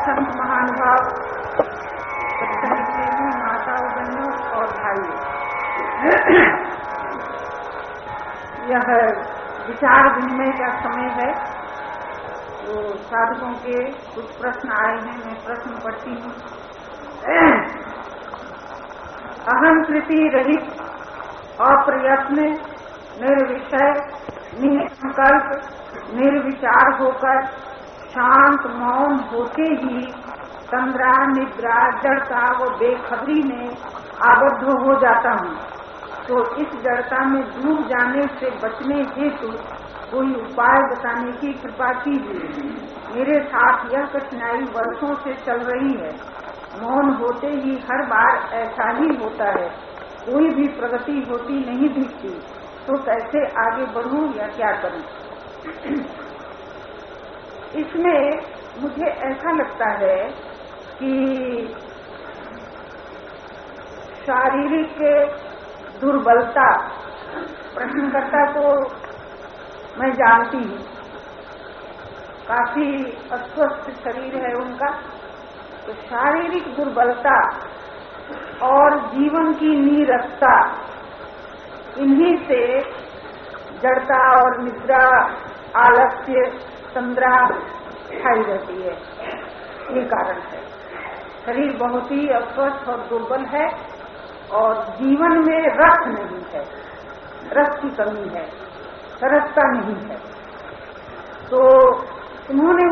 संत महानुभाव, माताओं, बहनों और भाइयों, यह विचार विनिमय का समय है। तो साधकों के कुछ प्रश्न आए हैं, मैं प्रश्न पढ़ती हूँ। अहंकृति रहित, अप्रयत्न, निर्विषय, निसंकल्प, निर्विचार होकर शांत मौन होते ही तंद्रा, निद्रा, जड़ता व बेखबरी में आबद्ध हो जाता हूँ। तो इस जड़ता में डूब जाने से बचने हेतु कोई उपाय बताने की कृपा कीजिए। मेरे साथ यह कठिनाई वर्षों से चल रही है। मौन होते ही हर बार ऐसा ही होता है, कोई भी प्रगति होती नहीं दिखती। तो कैसे आगे बढ़ूं या क्या करूं? इसमें मुझे ऐसा लगता है कि शारीरिक दुर्बलता, प्रश्नकर्ता को मैं जानती हूँ, काफी अस्वस्थ शरीर है उनका। तो शारीरिक दुर्बलता और जीवन की नीरसता, इन्हीं से जड़ता और निद्रा, आलस्य, तंद्रा छाई रहती है। ये कारण है। शरीर बहुत ही अस्वस्थ और दुर्बल है और जीवन में रस नहीं है, रस की कमी है, सरसता नहीं है। तो उन्होंने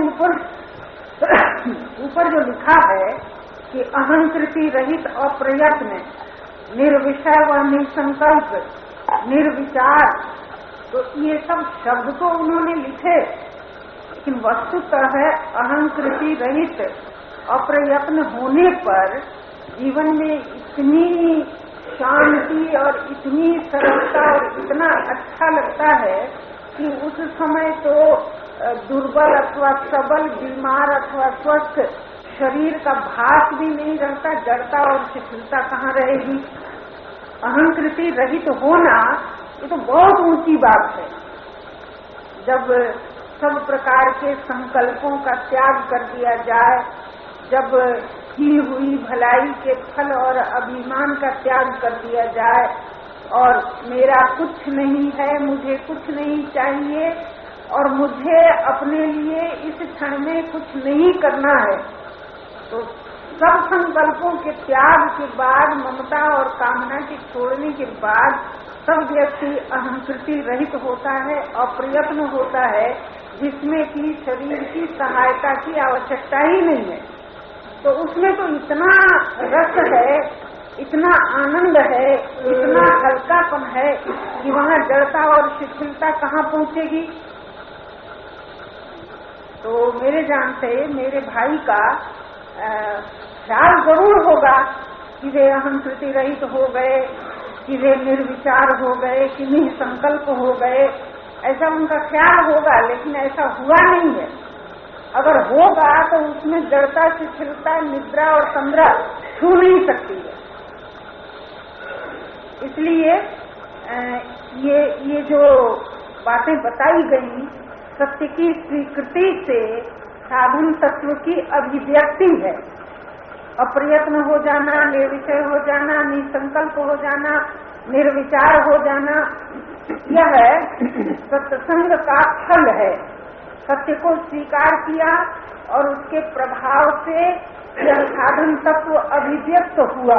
ऊपर जो लिखा है कि अहंकृति रहित, अप्रयत्न, निर्विषय व निसंकल्प, निर्विचार, तो ये सब शब्द तो उन्होंने लिखे, लेकिन वस्तुतः है अहंकृति रहित, अप्रयत्न होने पर जीवन में इतनी शांति और इतनी सरलता और इतना अच्छा लगता है कि उस समय तो दुर्बल अथवा सबल, बीमार अथवा स्वस्थ शरीर का भास भी नहीं रहता। जड़ता और शिथिलता कहाँ रहेगी? अहंकृति रहित होना ये तो बहुत ऊंची बात है। जब सब प्रकार के संकल्पों का त्याग कर दिया जाए, जब की हुई भलाई के फल और अभिमान का त्याग कर दिया जाए और मेरा कुछ नहीं है, मुझे कुछ नहीं चाहिए और मुझे अपने लिए इस क्षण में कुछ नहीं करना है, तो सब संकल्पों के त्याग के बाद, ममता और कामना के छोड़ने के बाद सब व्यक्ति अहंकृति रहित होता है, अप्रयत्न होता है, जिसमें कि शरीर की सहायता की आवश्यकता ही नहीं है। तो उसमें तो इतना रस है, इतना आनंद है, इतना हल्कापन है कि वहाँ जड़ता और शिथिलता कहाँ पहुँचेगी। तो मेरे जान से मेरे भाई का ख्याल जरूर होगा कि वे अहंकृति रहित हो गए, कि वे निर्विचार हो गए, कि निसंकल्प हो गए, ऐसा उनका ख्याल होगा, लेकिन ऐसा हुआ नहीं है। अगर होगा तो उसमें जड़ता, शिथिलता, निद्रा और तंद्रा छू नहीं सकती है। इसलिए ये जो बातें बताई गई, सत्य की स्वीकृति से साधन तत्व की अभिव्यक्ति है। अप्रयत्न हो जाना, निर्विषय हो जाना, निसंकल्प हो जाना, निर्विचार हो जाना, यह सत्संग का फल है। सत्य को स्वीकार किया और उसके प्रभाव से यह साधन तत्व अभिव्यक्त हुआ।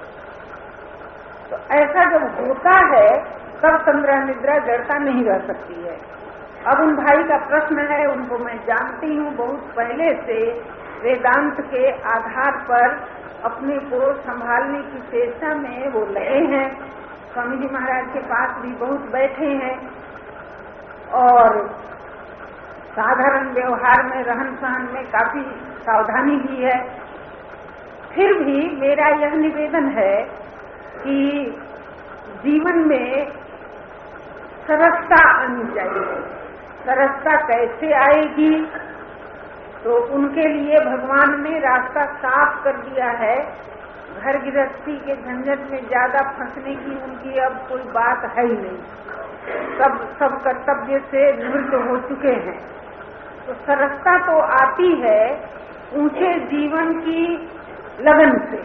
तो ऐसा जब होता है तब तंद्रा, निद्रा, जड़ता नहीं रह सकती है। अब उन भाई का प्रश्न है, उनको मैं जानती हूँ, बहुत पहले से वेदांत के आधार पर अपने को संभालने की चेष्टा में वो लगे हैं। स्वामी जी महाराज के पास भी बहुत बैठे हैं और साधारण व्यवहार में, रहन सहन में काफी सावधानी भी है। फिर भी मेरा यह निवेदन है कि जीवन में सरसता आनी चाहिए। सरसता कैसे आएगी? तो उनके लिए भगवान ने रास्ता साफ कर दिया है। घर गृहस्थी के झंझट में ज्यादा फंसने की उनकी अब कोई बात है ही नहीं। सब कर्तव्य से निवृत्त हो चुके हैं। तो सरसता तो आती है ऊंचे जीवन की लगन से।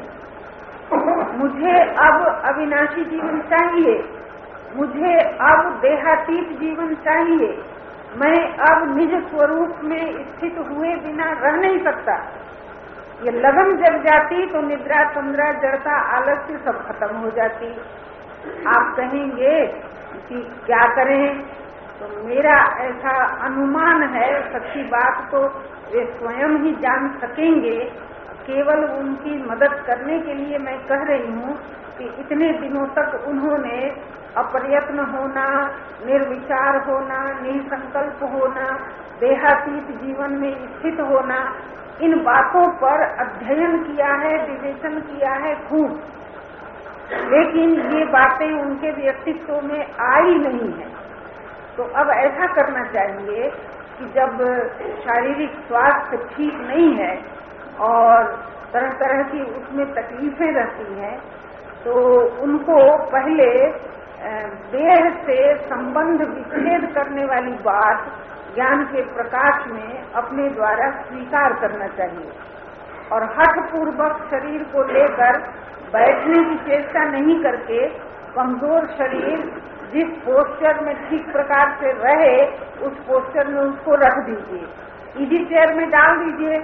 मुझे अब अविनाशी जीवन चाहिए, मुझे अब देहातीत जीवन चाहिए, मैं अब निज स्वरूप में स्थित हुए बिना रह नहीं सकता। ये लगन जग जाती तो निद्रा, तंद्रा, जड़ता, आलस्य सब खत्म हो जाती। आप कहेंगे कि क्या करें, तो मेरा ऐसा अनुमान है, सच्ची बात तो वे स्वयं ही जान सकेंगे। केवल उनकी मदद करने के लिए मैं कह रही हूँ कि इतने दिनों तक उन्होंने अप्रयत्न होना, निर्विचार होना, निसंकल्प होना, देहातीत जीवन में स्थित होना, इन बातों पर अध्ययन किया है, विवेचन किया है खूब, लेकिन ये बातें उनके व्यक्तित्व में आई नहीं है। तो अब ऐसा करना चाहिए कि जब शारीरिक स्वास्थ्य ठीक नहीं है और तरह तरह की उसमें तकलीफें रहती हैं, तो उनको पहले देह से संबंध विच्छेद करने वाली बात ज्ञान के प्रकाश में अपने द्वारा स्वीकार करना चाहिए और हठ पूर्वक शरीर को लेकर बैठने की चेष्टा नहीं करके कमजोर शरीर जिस पोस्चर में ठीक प्रकार से रहे उस पोस्चर में उसको रख दीजिए, इजी चेयर में डाल दीजिए,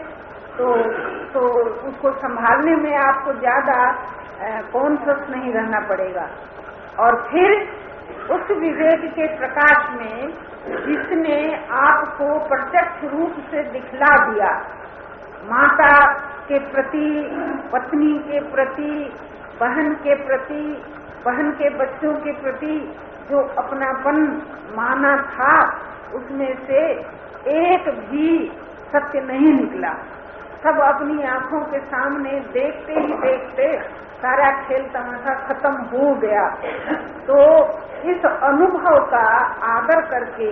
तो उसको संभालने में आपको ज्यादा कॉन्शियस नहीं रहना पड़ेगा। और फिर उस विवेक के प्रकाश में जिसने आपको प्रत्यक्ष रूप से दिखला दिया, माता के प्रति, पत्नी के प्रति, बहन के प्रति, बहन के बच्चों के प्रति जो अपनापन माना था, उसमें से एक भी सत्य नहीं निकला। सब अपनी आंखों के सामने देखते ही देखते सारा खेल तमाशा खत्म हो गया। तो इस अनुभव का आदर करके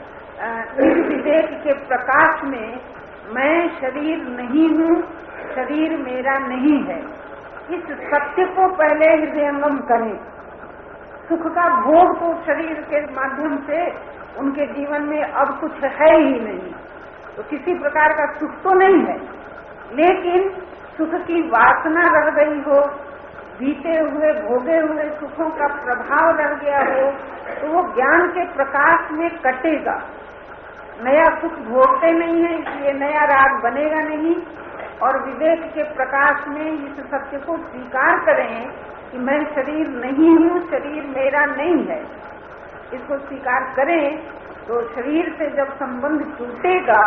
इस विवेक के प्रकाश में मैं शरीर नहीं हूँ, शरीर मेरा नहीं है, इस सत्य को पहले हृदयंगम करें। सुख का भोग तो शरीर के माध्यम से उनके जीवन में अब कुछ है ही नहीं, तो किसी प्रकार का सुख तो नहीं है, लेकिन सुख की वासना रह गई हो, बीते हुए भोगे हुए सुखों का प्रभाव रह गया हो, तो वो ज्ञान के प्रकाश में कटेगा। नया सुख भोगते नहीं है, इसलिए नया राग बनेगा नहीं। और विवेक के प्रकाश में इस सत्य को स्वीकार करें कि मैं शरीर नहीं हूँ, शरीर मेरा नहीं है, इसको स्वीकार करें तो शरीर से जब संबंध टूटेगा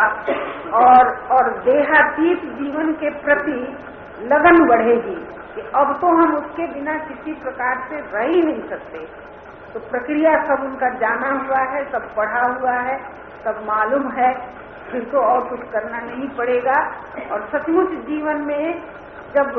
और देहातीत जीवन के प्रति लगन बढ़ेगी कि अब तो हम उसके बिना किसी प्रकार से रह ही नहीं सकते। तो प्रक्रिया सब उनका जाना हुआ है, सब पढ़ा हुआ है, सब मालूम है, फिर तो और कुछ करना नहीं पड़ेगा। और सचमुच जीवन में जब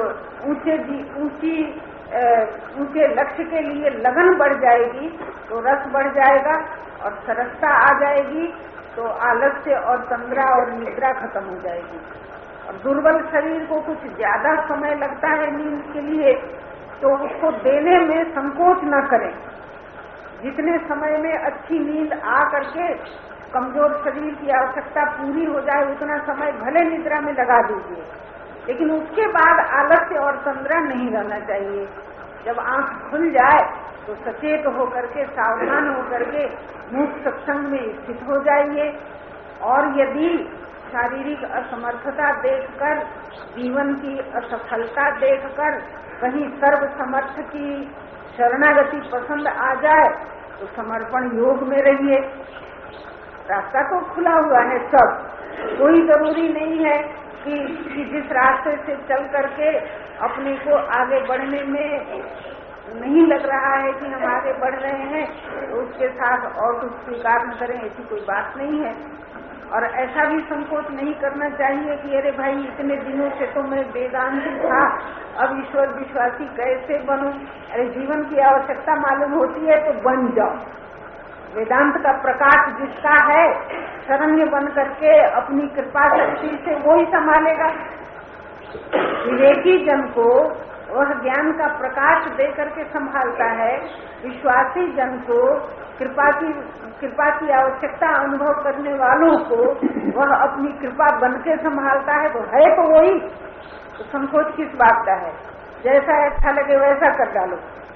ऊंचे लक्ष्य के लिए लगन बढ़ जाएगी तो रस बढ़ जाएगा और सरसता आ जाएगी, तो आलस्य और तंद्रा और निद्रा खत्म हो जाएगी। और दुर्बल शरीर को कुछ ज्यादा समय लगता है नींद के लिए, तो उसको देने में संकोच न करें। जितने समय में अच्छी नींद आ करके कमजोर शरीर की आवश्यकता पूरी हो जाए उतना समय भले निद्रा में लगा दीजिए, लेकिन उसके बाद आलस्य और तंद्रा नहीं रहना चाहिए। जब आंख खुल जाए तो सचेत होकर के, सावधान होकर के मुक्त सत्संग में स्थित हो जाइए। और यदि शारीरिक असमर्थता देखकर, जीवन की असफलता देखकर कहीं सर्वसमर्थ की शरणागति पसंद आ जाए तो समर्पण योग में रहिए। रास्ता तो खुला हुआ है सब, कोई जरूरी नहीं है कि जिस रास्ते से चल करके अपने को आगे बढ़ने में नहीं लग रहा है कि हम आगे बढ़ रहे हैं तो उसके साथ और कुछ स्वीकार न करें, ऐसी कोई बात नहीं है। और ऐसा भी संकोच नहीं करना चाहिए कि अरे भाई इतने दिनों से तो मैं वेदांत था, अब ईश्वर विश्वासी कैसे बनूं। अरे जीवन की आवश्यकता मालूम होती है तो बन जाओ। वेदांत का प्रकाश जिसका है, शरण्य बन करके अपनी कृपा शक्ति से वो ही संभालेगा। विवेकी जन को वह ज्ञान का प्रकाश दे करके संभालता है, विश्वासी जन को कृपा की आवश्यकता अनुभव करने वालों को वह अपनी कृपा बनके संभालता है, तो है तो वही, तो संकोच किस बात का है। जैसा अच्छा लगे वैसा कर डालो।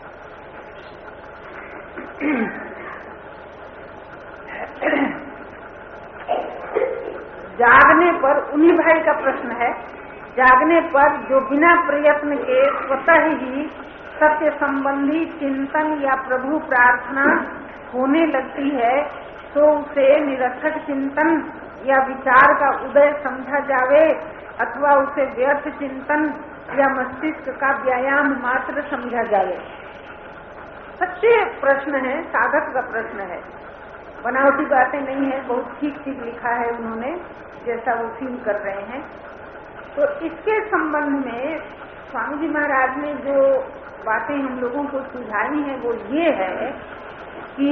जागने पर, उन्हीं भाई का प्रश्न है, जागने पर जो बिना प्रयत्न के स्वतः ही सत्य संबंधी चिंतन या प्रभु प्रार्थना होने लगती है, तो उसे निरर्थक चिंतन या विचार का उदय समझा जावे अथवा उसे व्यर्थ चिंतन या मस्तिष्क का व्यायाम मात्र समझा जावे। सच्चे प्रश्न है, साधक का प्रश्न है, बनावटी बातें नहीं है, बहुत ठीक ठीक लिखा है उन्होंने, जैसा वो फील कर रहे हैं। तो इसके संबंध में स्वामी जी महाराज ने जो बातें हम लोगों को सुझाई हैं वो ये है कि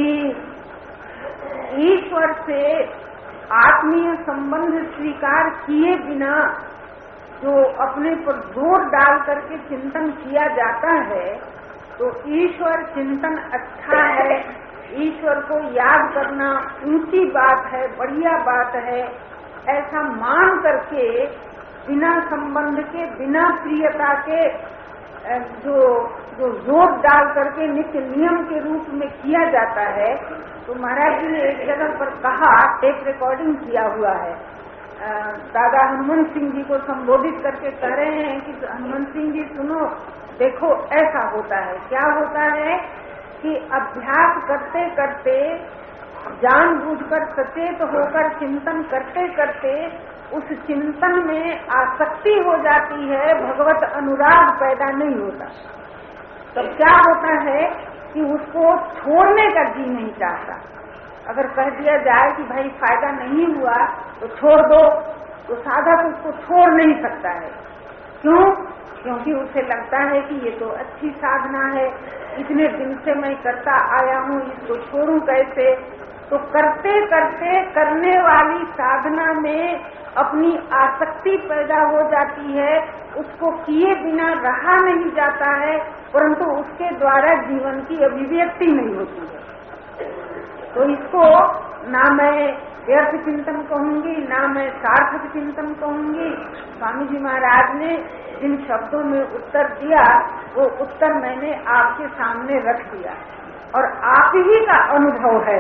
ईश्वर से आत्मीय संबंध स्वीकार किए बिना जो अपने पर जोर डाल करके चिंतन किया जाता है, तो ईश्वर चिंतन अच्छा है, ईश्वर को याद करना ऊंची बात है, बढ़िया बात है, ऐसा मान करके बिना संबंध के, बिना प्रियता के जो जोर डाल करके नित्य नियम के रूप में किया जाता है। तो महाराज जी ने एक जगह पर कहा, एक रिकॉर्डिंग किया हुआ है, दादा हनुमंत सिंह जी को संबोधित करके कह रहे हैं कि हनुमंत सिंह जी सुनो, देखो ऐसा होता है, क्या होता है कि अभ्यास करते करते, जानबूझकर सचेत होकर चिंतन करते करते उस चिंतन में आसक्ति हो जाती है, भगवत अनुराग पैदा नहीं होता। तब क्या होता है कि उसको छोड़ने का जी नहीं चाहता। अगर कह दिया जाए कि भाई फायदा नहीं हुआ तो छोड़ दो, तो साधक उसको छोड़ नहीं सकता है। क्यों? क्योंकि उसे लगता है कि ये तो अच्छी साधना है, इतने दिन से मैं करता आया हूँ, इसको छोड़ूं कैसे। तो करते करते करने वाली साधना में अपनी आसक्ति पैदा हो जाती है, उसको किए बिना रहा नहीं जाता है, परंतु उसके द्वारा जीवन की अभिव्यक्ति नहीं होती है। तो इसको ना मैं व्यर्थ चिंतन कहूंगी, ना मैं सार्थक चिंतन कहूंगी। स्वामी जी महाराज ने जिन शब्दों में उत्तर दिया, वो उत्तर मैंने आपके सामने रख दिया, और आप ही का अनुभव है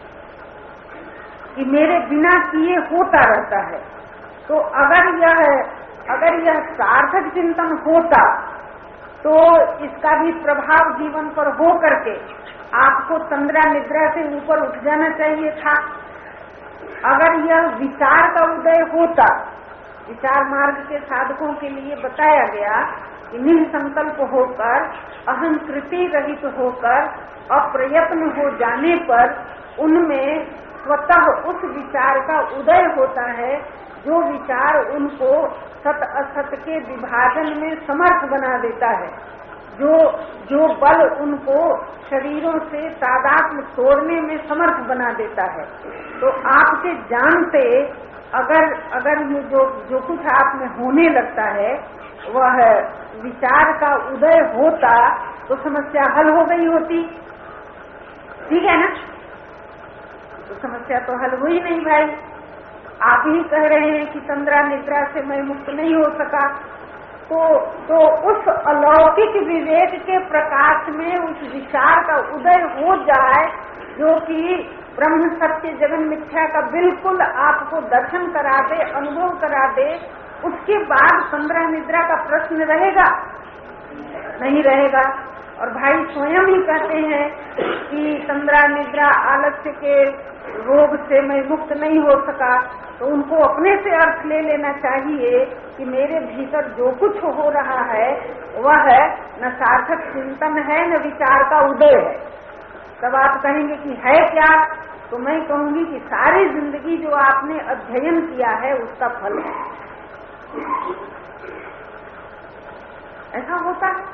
कि मेरे बिना किए होता रहता है। तो अगर यह सार्थक चिंतन होता तो इसका भी प्रभाव जीवन पर हो करके आपको तंद्रा निद्रा से ऊपर उठ जाना चाहिए था। अगर यह विचार का उदय होता, विचार मार्ग के साधकों के लिए बताया गया कि निसंकल्प होकर, अहंकृति रहित होकर, अप्रयत्न हो जाने पर उनमें स्वतः उस विचार का उदय होता है, जो विचार उनको सत असत के विभाजन में समर्थ बना देता है, जो बल उनको शरीरों से तादात्म्य तोड़ने में समर्थ बना देता है। तो आपके जानते अगर ये जो कुछ आप में होने लगता है वह विचार का उदय होता तो समस्या हल हो गई होती, ठीक है ना। तो समस्या तो हल हुई नहीं भाई। आप ही कह रहे हैं कि तंद्रा निद्रा से मैं मुक्त नहीं हो सका, तो उस अलौकिक विवेक के प्रकाश में उस विचार का उदय हो जाए जो कि ब्रह्म सत्य जगन मिथ्या का बिल्कुल आपको दर्शन करा दे, अनुभव करा दे, उसके बाद तंद्रा निद्रा का प्रश्न रहेगा? नहीं रहेगा। और भाई स्वयं ही कहते हैं कि तंद्रा निद्रा आलस्य के रोग से मैं मुक्त नहीं हो सका, तो उनको अपने से अर्थ ले लेना चाहिए कि मेरे भीतर जो कुछ हो रहा है वह न सार्थक चिंतन है, न विचार का उदय है। तब आप कहेंगे कि है क्या? तो मैं कहूंगी कि सारी जिंदगी जो आपने अध्ययन किया है उसका फल है। ऐसा होता है।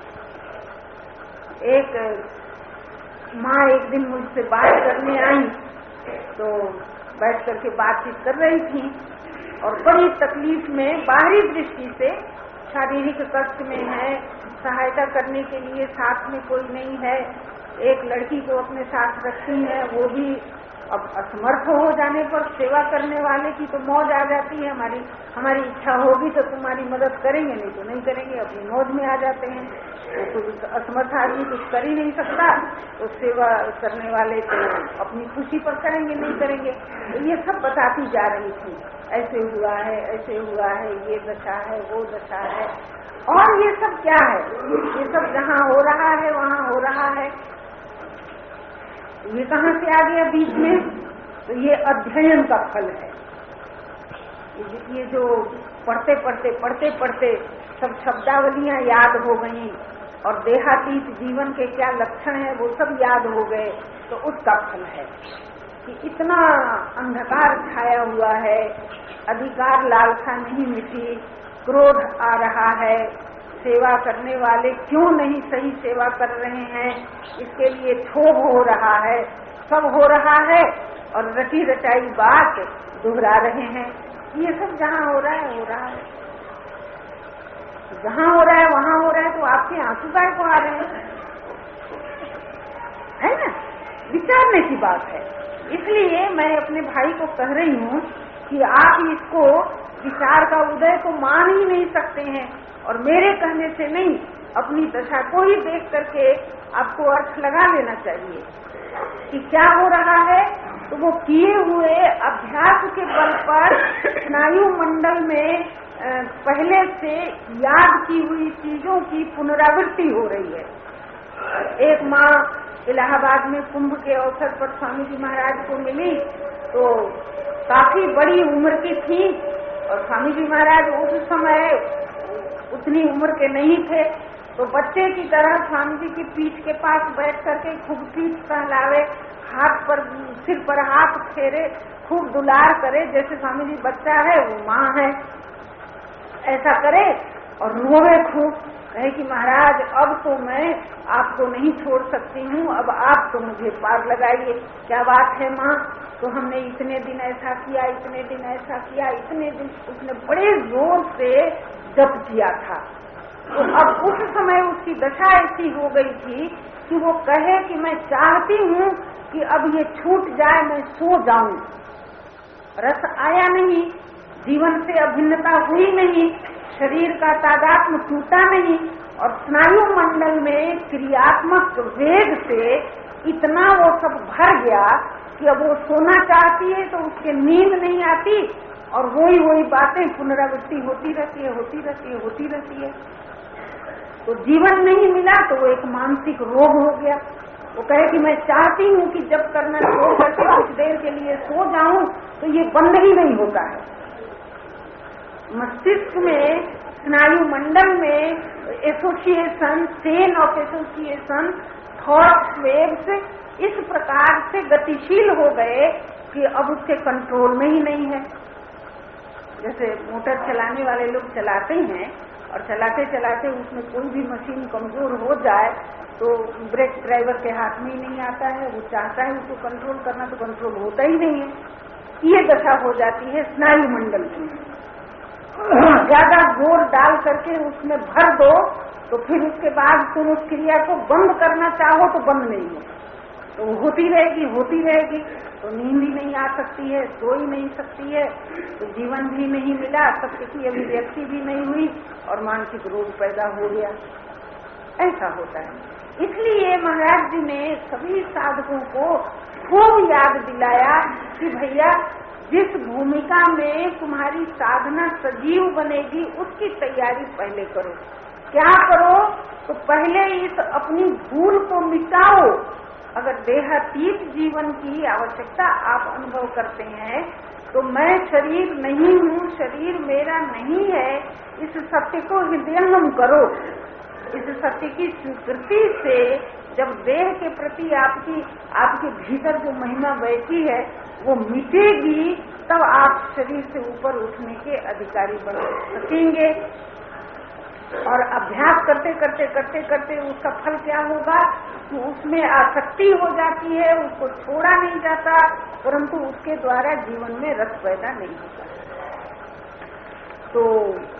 एक माँ एक दिन मुझसे बात करने आई, तो बैठ करके बातचीत कर रही थी और बड़ी तकलीफ में, बाहरी दृष्टि से शारीरिक कष्ट में है, सहायता करने के लिए साथ में कोई नहीं है, एक लड़की को अपने साथ रखती हैं, वो भी अब असमर्थ हो जाने पर सेवा करने वाले की तो मौज आ जाती है। हमारी इच्छा होगी तो तुम्हारी मदद करेंगे, नहीं तो नहीं करेंगे, अपनी मौज में आ जाते हैं। तो कुछ असमर्थ आदमी कुछ कर ही नहीं सकता, तो सेवा करने वाले तो अपनी खुशी पर करेंगे, नहीं करेंगे। तो ये सब बताती जा रही थी, ऐसे हुआ है, ऐसे हुआ है, ये दशा है, वो दशा है। और ये सब क्या है? ये सब जहाँ हो रहा है वहाँ हो रहा है। ये कहाँ से आ गया बीच में? तो ये अध्ययन का फल है। ये जो पढ़ते पढ़ते सब शब्दावलियां याद हो गई और देहातीत जीवन के क्या लक्षण है वो सब याद हो गए, तो उसका फल है कि इतना अंधकार छाया हुआ है, अधिकार लालसा नहीं मिटी, क्रोध आ रहा है, सेवा करने वाले क्यों नहीं सही सेवा कर रहे हैं, इसके लिए क्षोभ हो रहा है, सब हो रहा है और रटी रटाई बात दोहरा रहे हैं। ये सब जहाँ हो रहा है, हो रहा है, जहाँ हो रहा है वहाँ हो रहा है, तो आपके आंसू गाय को आ रहे हैं, है ना? विचारने की बात है। इसलिए मैं अपने भाई को कह रही हूँ कि आप इसको विचार का उदय को मान ही नहीं सकते हैं, और मेरे कहने से नहीं, अपनी दशा को ही देख करके आपको अर्थ लगा लेना चाहिए कि क्या हो रहा है। तो वो किए हुए अभ्यास के बल पर स्नायु मंडल में पहले से याद की हुई चीजों की पुनरावृत्ति हो रही है। एक माँ इलाहाबाद में कुंभ के अवसर पर स्वामी जी महाराज को मिली, तो काफी बड़ी उम्र की थी और स्वामी जी महाराज उस समय उतनी उम्र के नहीं थे, तो बच्चे की तरह स्वामी जी की पीठ के पास बैठ करके खूब पीठ सहलावे, हाथ पर सिर पर हाथ फेरे, खूब दुलार करे, जैसे स्वामी जी बच्चा है वो माँ है, ऐसा करे और रोवे खूब, कहे कि महाराज अब तो मैं आपको नहीं छोड़ सकती हूँ, अब आप तो मुझे पार लगाइए। क्या बात है माँ? तो हमने इतने दिन ऐसा किया, इतने दिन ऐसा किया, इतने दिन, उसने बड़े जोर से जप किया था। तो अब उस समय उसकी दशा ऐसी हो गई थी कि वो कहे कि मैं चाहती हूँ कि अब ये छूट जाए, मैं सो जाऊं। रस आया नहीं, जीवन से अभिन्नता हुई नहीं, शरीर का तादात्म्य टूटा नहीं, और स्नायु मंडल में क्रियात्मक वेग से इतना वो सब भर गया कि अब वो सोना चाहती है तो उसके नींद नहीं आती, और वही बातें पुनरावृत्ति होती रहती है। तो जीवन नहीं मिला तो वो एक मानसिक रोग हो गया। वो कहे कि मैं चाहती हूँ कि जब करना छोड़ करके कुछ देर के लिए सो जाऊं, तो ये बंद ही नहीं होता है। मस्तिष्क में, स्नायु मंडल में association, chain of association, thought waves इस प्रकार से गतिशील हो गए कि अब उसके कंट्रोल में ही नहीं है। जैसे मोटर चलाने वाले लोग चलाते हैं और चलाते चलाते उसमें कोई भी मशीन कमजोर हो जाए तो ब्रेक ड्राइवर के हाथ में ही नहीं आता है, वो चाहता है उसको कंट्रोल करना तो कंट्रोल होता ही नहीं है। ये दशा हो जाती है स्नायु मंडल की। ज्यादा जोर डाल करके उसमें भर दो तो फिर उसके बाद तुम उस क्रिया को बंद करना चाहो तो बंद नहीं हो, तो होती रहेगी, तो नींद ही नहीं आ सकती है, सो ही नहीं सकती है, तो जीवन भी नहीं मिला, सत्य की अभिव्यक्ति भी नहीं हुई और मानसिक रोग पैदा हो गया। ऐसा होता है। इसलिए महाराज जी ने सभी साधकों को खूब याद दिलाया कि भैया जिस भूमिका में तुम्हारी साधना सजीव बनेगी उसकी तैयारी पहले करो। क्या करो? तो पहले इस अपनी भूल को मिटाओ। अगर देहातीत जीवन की आवश्यकता आप अनुभव करते हैं तो मैं शरीर नहीं हूँ, शरीर मेरा नहीं है, इस सत्य को हृदयंगम करो। इस सत्य की स्वीकृति से जब देह के प्रति आपके भीतर जो महिमा बैठी है वो मिटेगी, तब आप शरीर से ऊपर उठने के अधिकारी बन सकेंगे। और अभ्यास करते करते उसका फल क्या होगा कि उसमें आसक्ति हो जाती है, उसको छोड़ा नहीं जाता, परंतु उसके द्वारा जीवन में रस पैदा नहीं होता। तो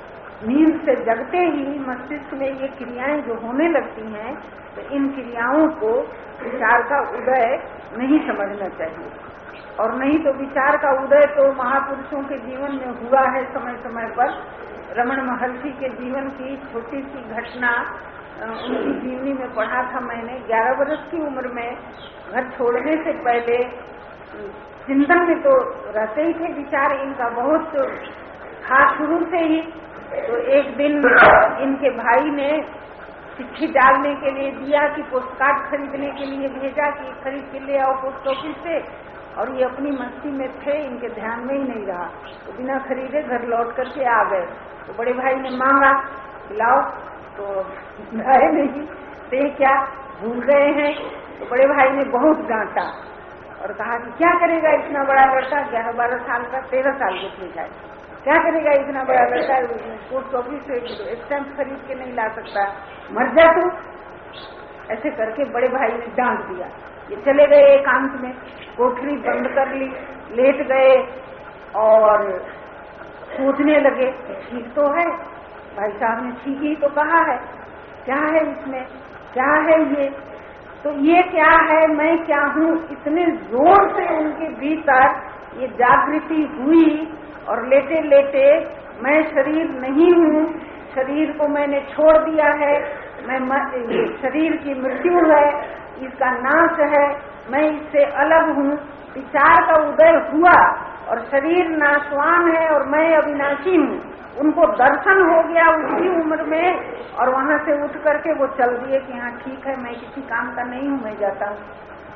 नींद से जगते ही मस्तिष्क में ये क्रियाएं जो होने लगती हैं, तो इन क्रियाओं को विचार का उदय नहीं समझना चाहिए। और नहीं तो विचार का उदय तो महापुरुषों के जीवन में हुआ है समय समय पर। रमण महर्षि के जीवन की छोटी सी घटना उनकी जीवनी में पढ़ा था मैंने। 11 वर्ष की उम्र में घर छोड़ने से पहले चिंतन में तो रहते ही थे विचार इनका बहुत था शुरू से ही। तो एक दिन इनके भाई ने चिट्ठी डालने के लिए दिया कि पोस्टकार्ड खरीदने के लिए भेजा कि खरीद के ले आओ पोस्ट ऑफिस से, और ये अपनी मस्ती में थे, इनके ध्यान में ही नहीं रहा। तो बिना खरीदे घर लौट करके आ गए। तो बड़े भाई ने मांगा लाओ, तो लाए नहीं, ते क्या भूल गए हैं। तो बड़े भाई ने बहुत डांटा और कहा कि क्या करेगा इतना बड़ा लड़का, 11-12 साल का, 13 साल के थे शायद, क्या करेगा इतना बड़ा लड़का, पोस्ट ऑफिस से स्टैम्प खरीद के नहीं ला सकता, मर जा तू। ऐसे करके बड़े भाई ने डांट दिया। ये चले गए एकांत में, कोठरी बंद कर ली, लेट गए और सोचने लगे ठीक तो है, भाई साहब ने ठीक ही तो कहा है, क्या है इसमें, क्या है ये, तो ये क्या है, मैं क्या हूँ। इतने जोर से उनके भीतर ये जागृति हुई और लेटे लेटे मैं शरीर नहीं हूँ, शरीर को मैंने छोड़ दिया है, मैं शरीर की मृत्यु है, इसका नाश है, मैं इससे अलग हूँ। विचार का उदय हुआ और शरीर नाशवान है और मैं अविनाशी हूँ। उनको दर्शन हो गया उसी उम्र में, और वहाँ से उठ करके वो चल दिए कि हाँ ठीक है, मैं किसी काम का नहीं हूँ, मैं जाता हूँ।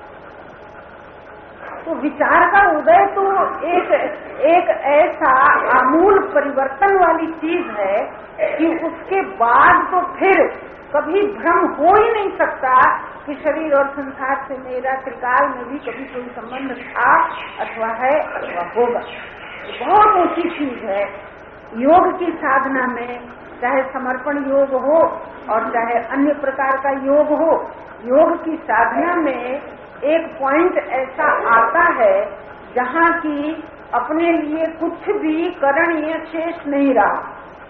तो विचार का उदय तो एक ऐसा आमूल परिवर्तन वाली चीज है कि उसके बाद तो फिर कभी भ्रम हो ही नहीं सकता कि शरीर और संसार से मेरा त्रिकाल में भी कभी कोई संबंध था अथवा है अथवा होगा। बहुत ऊंची चीज है। योग की साधना में चाहे समर्पण योग हो और चाहे अन्य प्रकार का योग हो, योग की साधना में एक पॉइंट ऐसा आता है जहाँ की अपने लिए कुछ भी करणीय शेष नहीं रहा।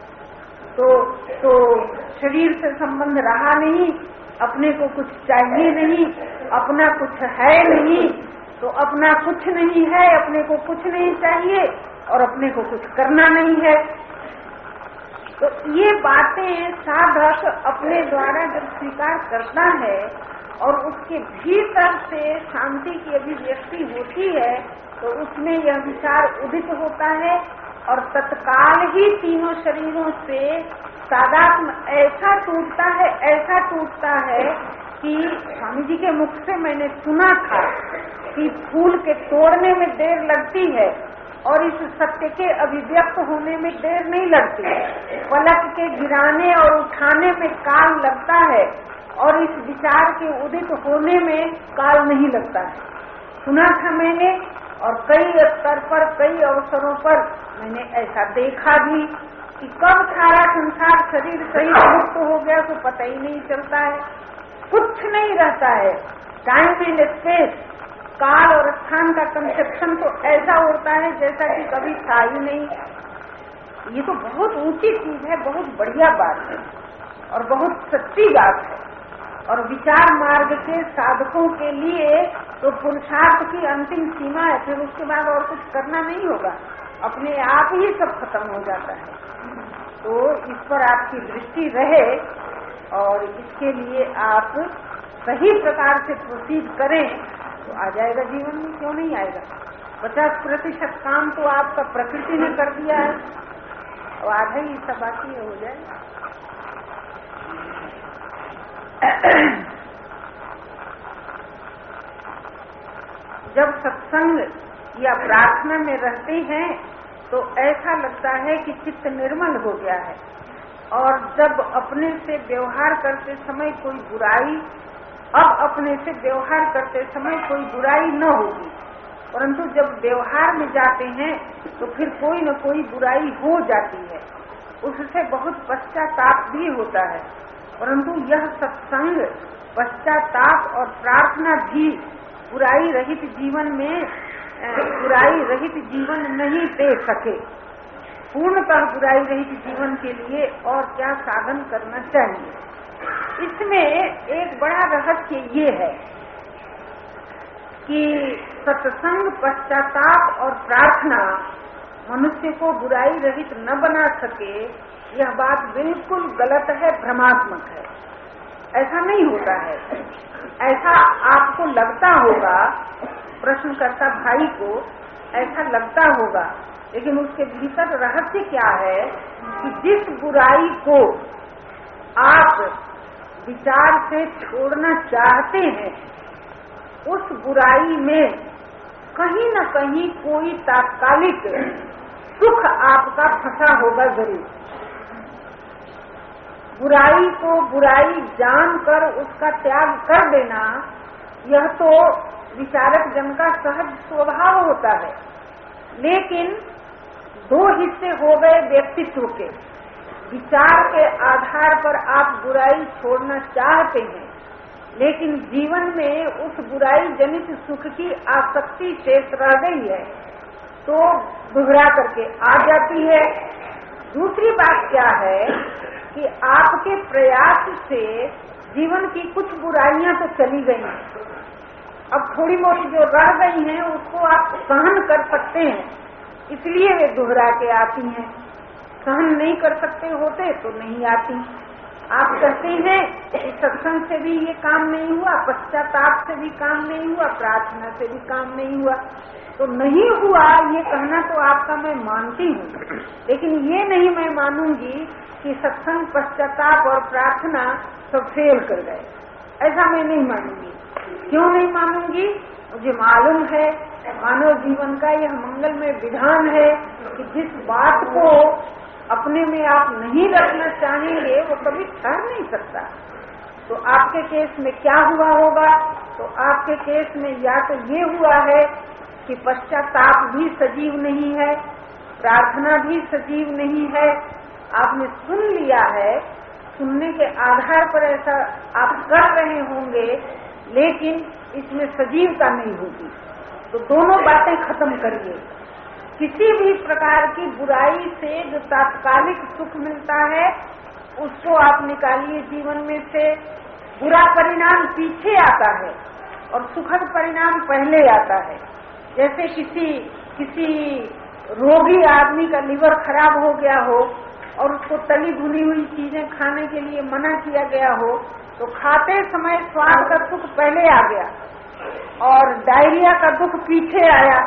तो शरीर से संबंध रहा नहीं, अपने को कुछ चाहिए नहीं, अपना कुछ है नहीं, तो अपना कुछ नहीं है, अपने को कुछ नहीं चाहिए और अपने को कुछ करना नहीं है। तो ये बातें साधक अपने द्वारा जब स्वीकार करता है और उसके भीतर से शांति की अभिव्यक्ति होती है, तो उसमें यह विचार उदित होता है और तत्काल ही तीनों शरीरों से तादात्म्य ऐसा टूटता है कि स्वामी जी के मुख से मैंने सुना था कि फूल के तोड़ने में देर लगती है और इस सत्य के अभिव्यक्त होने में देर नहीं लगती। पलक के गिराने और उठाने में काल लगता है और इस विचार के उदित होने में काल नहीं लगता है। सुना था मैंने और कई स्तर पर कई अवसरों पर मैंने ऐसा देखा भी कि कब सारा संसार शरीर सही मुक्त हो गया तो पता ही नहीं चलता है, कुछ नहीं रहता है। टाइम एंड स्पेस, काल और स्थान का कंसेप्शन तो ऐसा होता है जैसा कि कभी था ही नहीं। ये तो बहुत ऊंची चीज है, बहुत बढ़िया बात है और बहुत सच्ची बात है। और विचार मार्ग के साधकों के लिए तो पुरुषार्थ की अंतिम सीमा है, फिर उसके बाद और कुछ करना नहीं होगा, अपने आप ही सब खत्म हो जाता है। तो इस पर आपकी दृष्टि रहे और इसके लिए आप सही प्रकार से प्रोसीड करें तो आ जाएगा जीवन में, क्यों नहीं आएगा। 50% काम तो आपका प्रकृति ने कर दिया है और आधा ही सब बाकी हो जाएगा। जब सत्संग या प्रार्थना में रहते हैं तो ऐसा लगता है कि चित्त निर्मल हो गया है और जब अपने से व्यवहार करते समय कोई बुराई, अब अपने से व्यवहार करते समय कोई बुराई न होगी, परंतु जब व्यवहार में जाते हैं तो फिर कोई न कोई बुराई हो जाती है, उससे बहुत पश्चाताप भी होता है। परंतु यह सत्संग पश्चाताप और प्रार्थना भी बुराई रहित जीवन नहीं दे सके। पूर्णतः बुराई रहित जीवन के लिए और क्या साधन करना चाहिए। इसमें एक बड़ा रहस्य ये है कि सत्संग, पश्चाताप और प्रार्थना मनुष्य को बुराई रहित न बना सके, यह बात बिल्कुल गलत है, भ्रमात्मक है। ऐसा नहीं होता है। ऐसा आपको लगता होगा, प्रश्नकर्ता भाई को ऐसा लगता होगा, लेकिन उसके भीतर रहस्य क्या है कि जिस बुराई को आप विचार से छोड़ना चाहते हैं, उस बुराई में कहीं न कहीं कोई तात्कालिक सुख आपका फंसा होगा जरूर। बुराई को बुराई जानकर उसका त्याग कर देना, यह तो विचारक जन का सहज स्वभाव होता है। लेकिन दो हिस्से हो गए व्यक्तित्व के। विचार के आधार पर आप बुराई छोड़ना चाहते हैं, लेकिन जीवन में उस बुराई जनित सुख की आसक्ति शेष रह गई है, तो दोहरा करके आ जाती है। दूसरी बात क्या है कि आपके प्रयास से जीवन की कुछ बुराइयां तो चली गई हैं, अब थोड़ी मोटी जो रह गई हैं उसको आप सहन कर सकते हैं, इसलिए वे दोहरा के आती हैं। सहन नहीं कर सकते होते तो नहीं आती। आप कहते हैं कि सत्संग से भी ये काम नहीं हुआ, पश्चाताप से भी काम नहीं हुआ, प्रार्थना से भी काम नहीं हुआ, तो नहीं हुआ ये कहना तो आपका मैं मानती हूँ, लेकिन ये नहीं मैं मानूंगी कि सत्संग, पश्चाताप और प्रार्थना सब फेल कर गए। ऐसा मैं नहीं मानूंगी। क्यों नहीं मानूंगी? मुझे मालूम है मानव जीवन का यह मंगलमय विधान है कि जिस बात को अपने में आप नहीं रखना चाहेंगे वो कभी ठहर नहीं सकता। तो आपके केस में क्या हुआ होगा? तो आपके केस में या तो ये हुआ है कि पश्चाताप भी सजीव नहीं है, प्रार्थना भी सजीव नहीं है। आपने सुन लिया है, सुनने के आधार पर ऐसा आप कर रहे होंगे, लेकिन इसमें सजीवता नहीं होगी। तो दोनों बातें खत्म करिए। किसी भी प्रकार की बुराई से जो तात्कालिक सुख मिलता है उसको आप निकालिए जीवन में से। बुरा परिणाम पीछे आता है और सुखद परिणाम पहले आता है। जैसे किसी रोगी आदमी का लिवर खराब हो गया हो और उसको तली भुनी हुई चीजें खाने के लिए मना किया गया हो, तो खाते समय स्वाद का सुख पहले आ गया और डायरिया का दुख पीछे आया।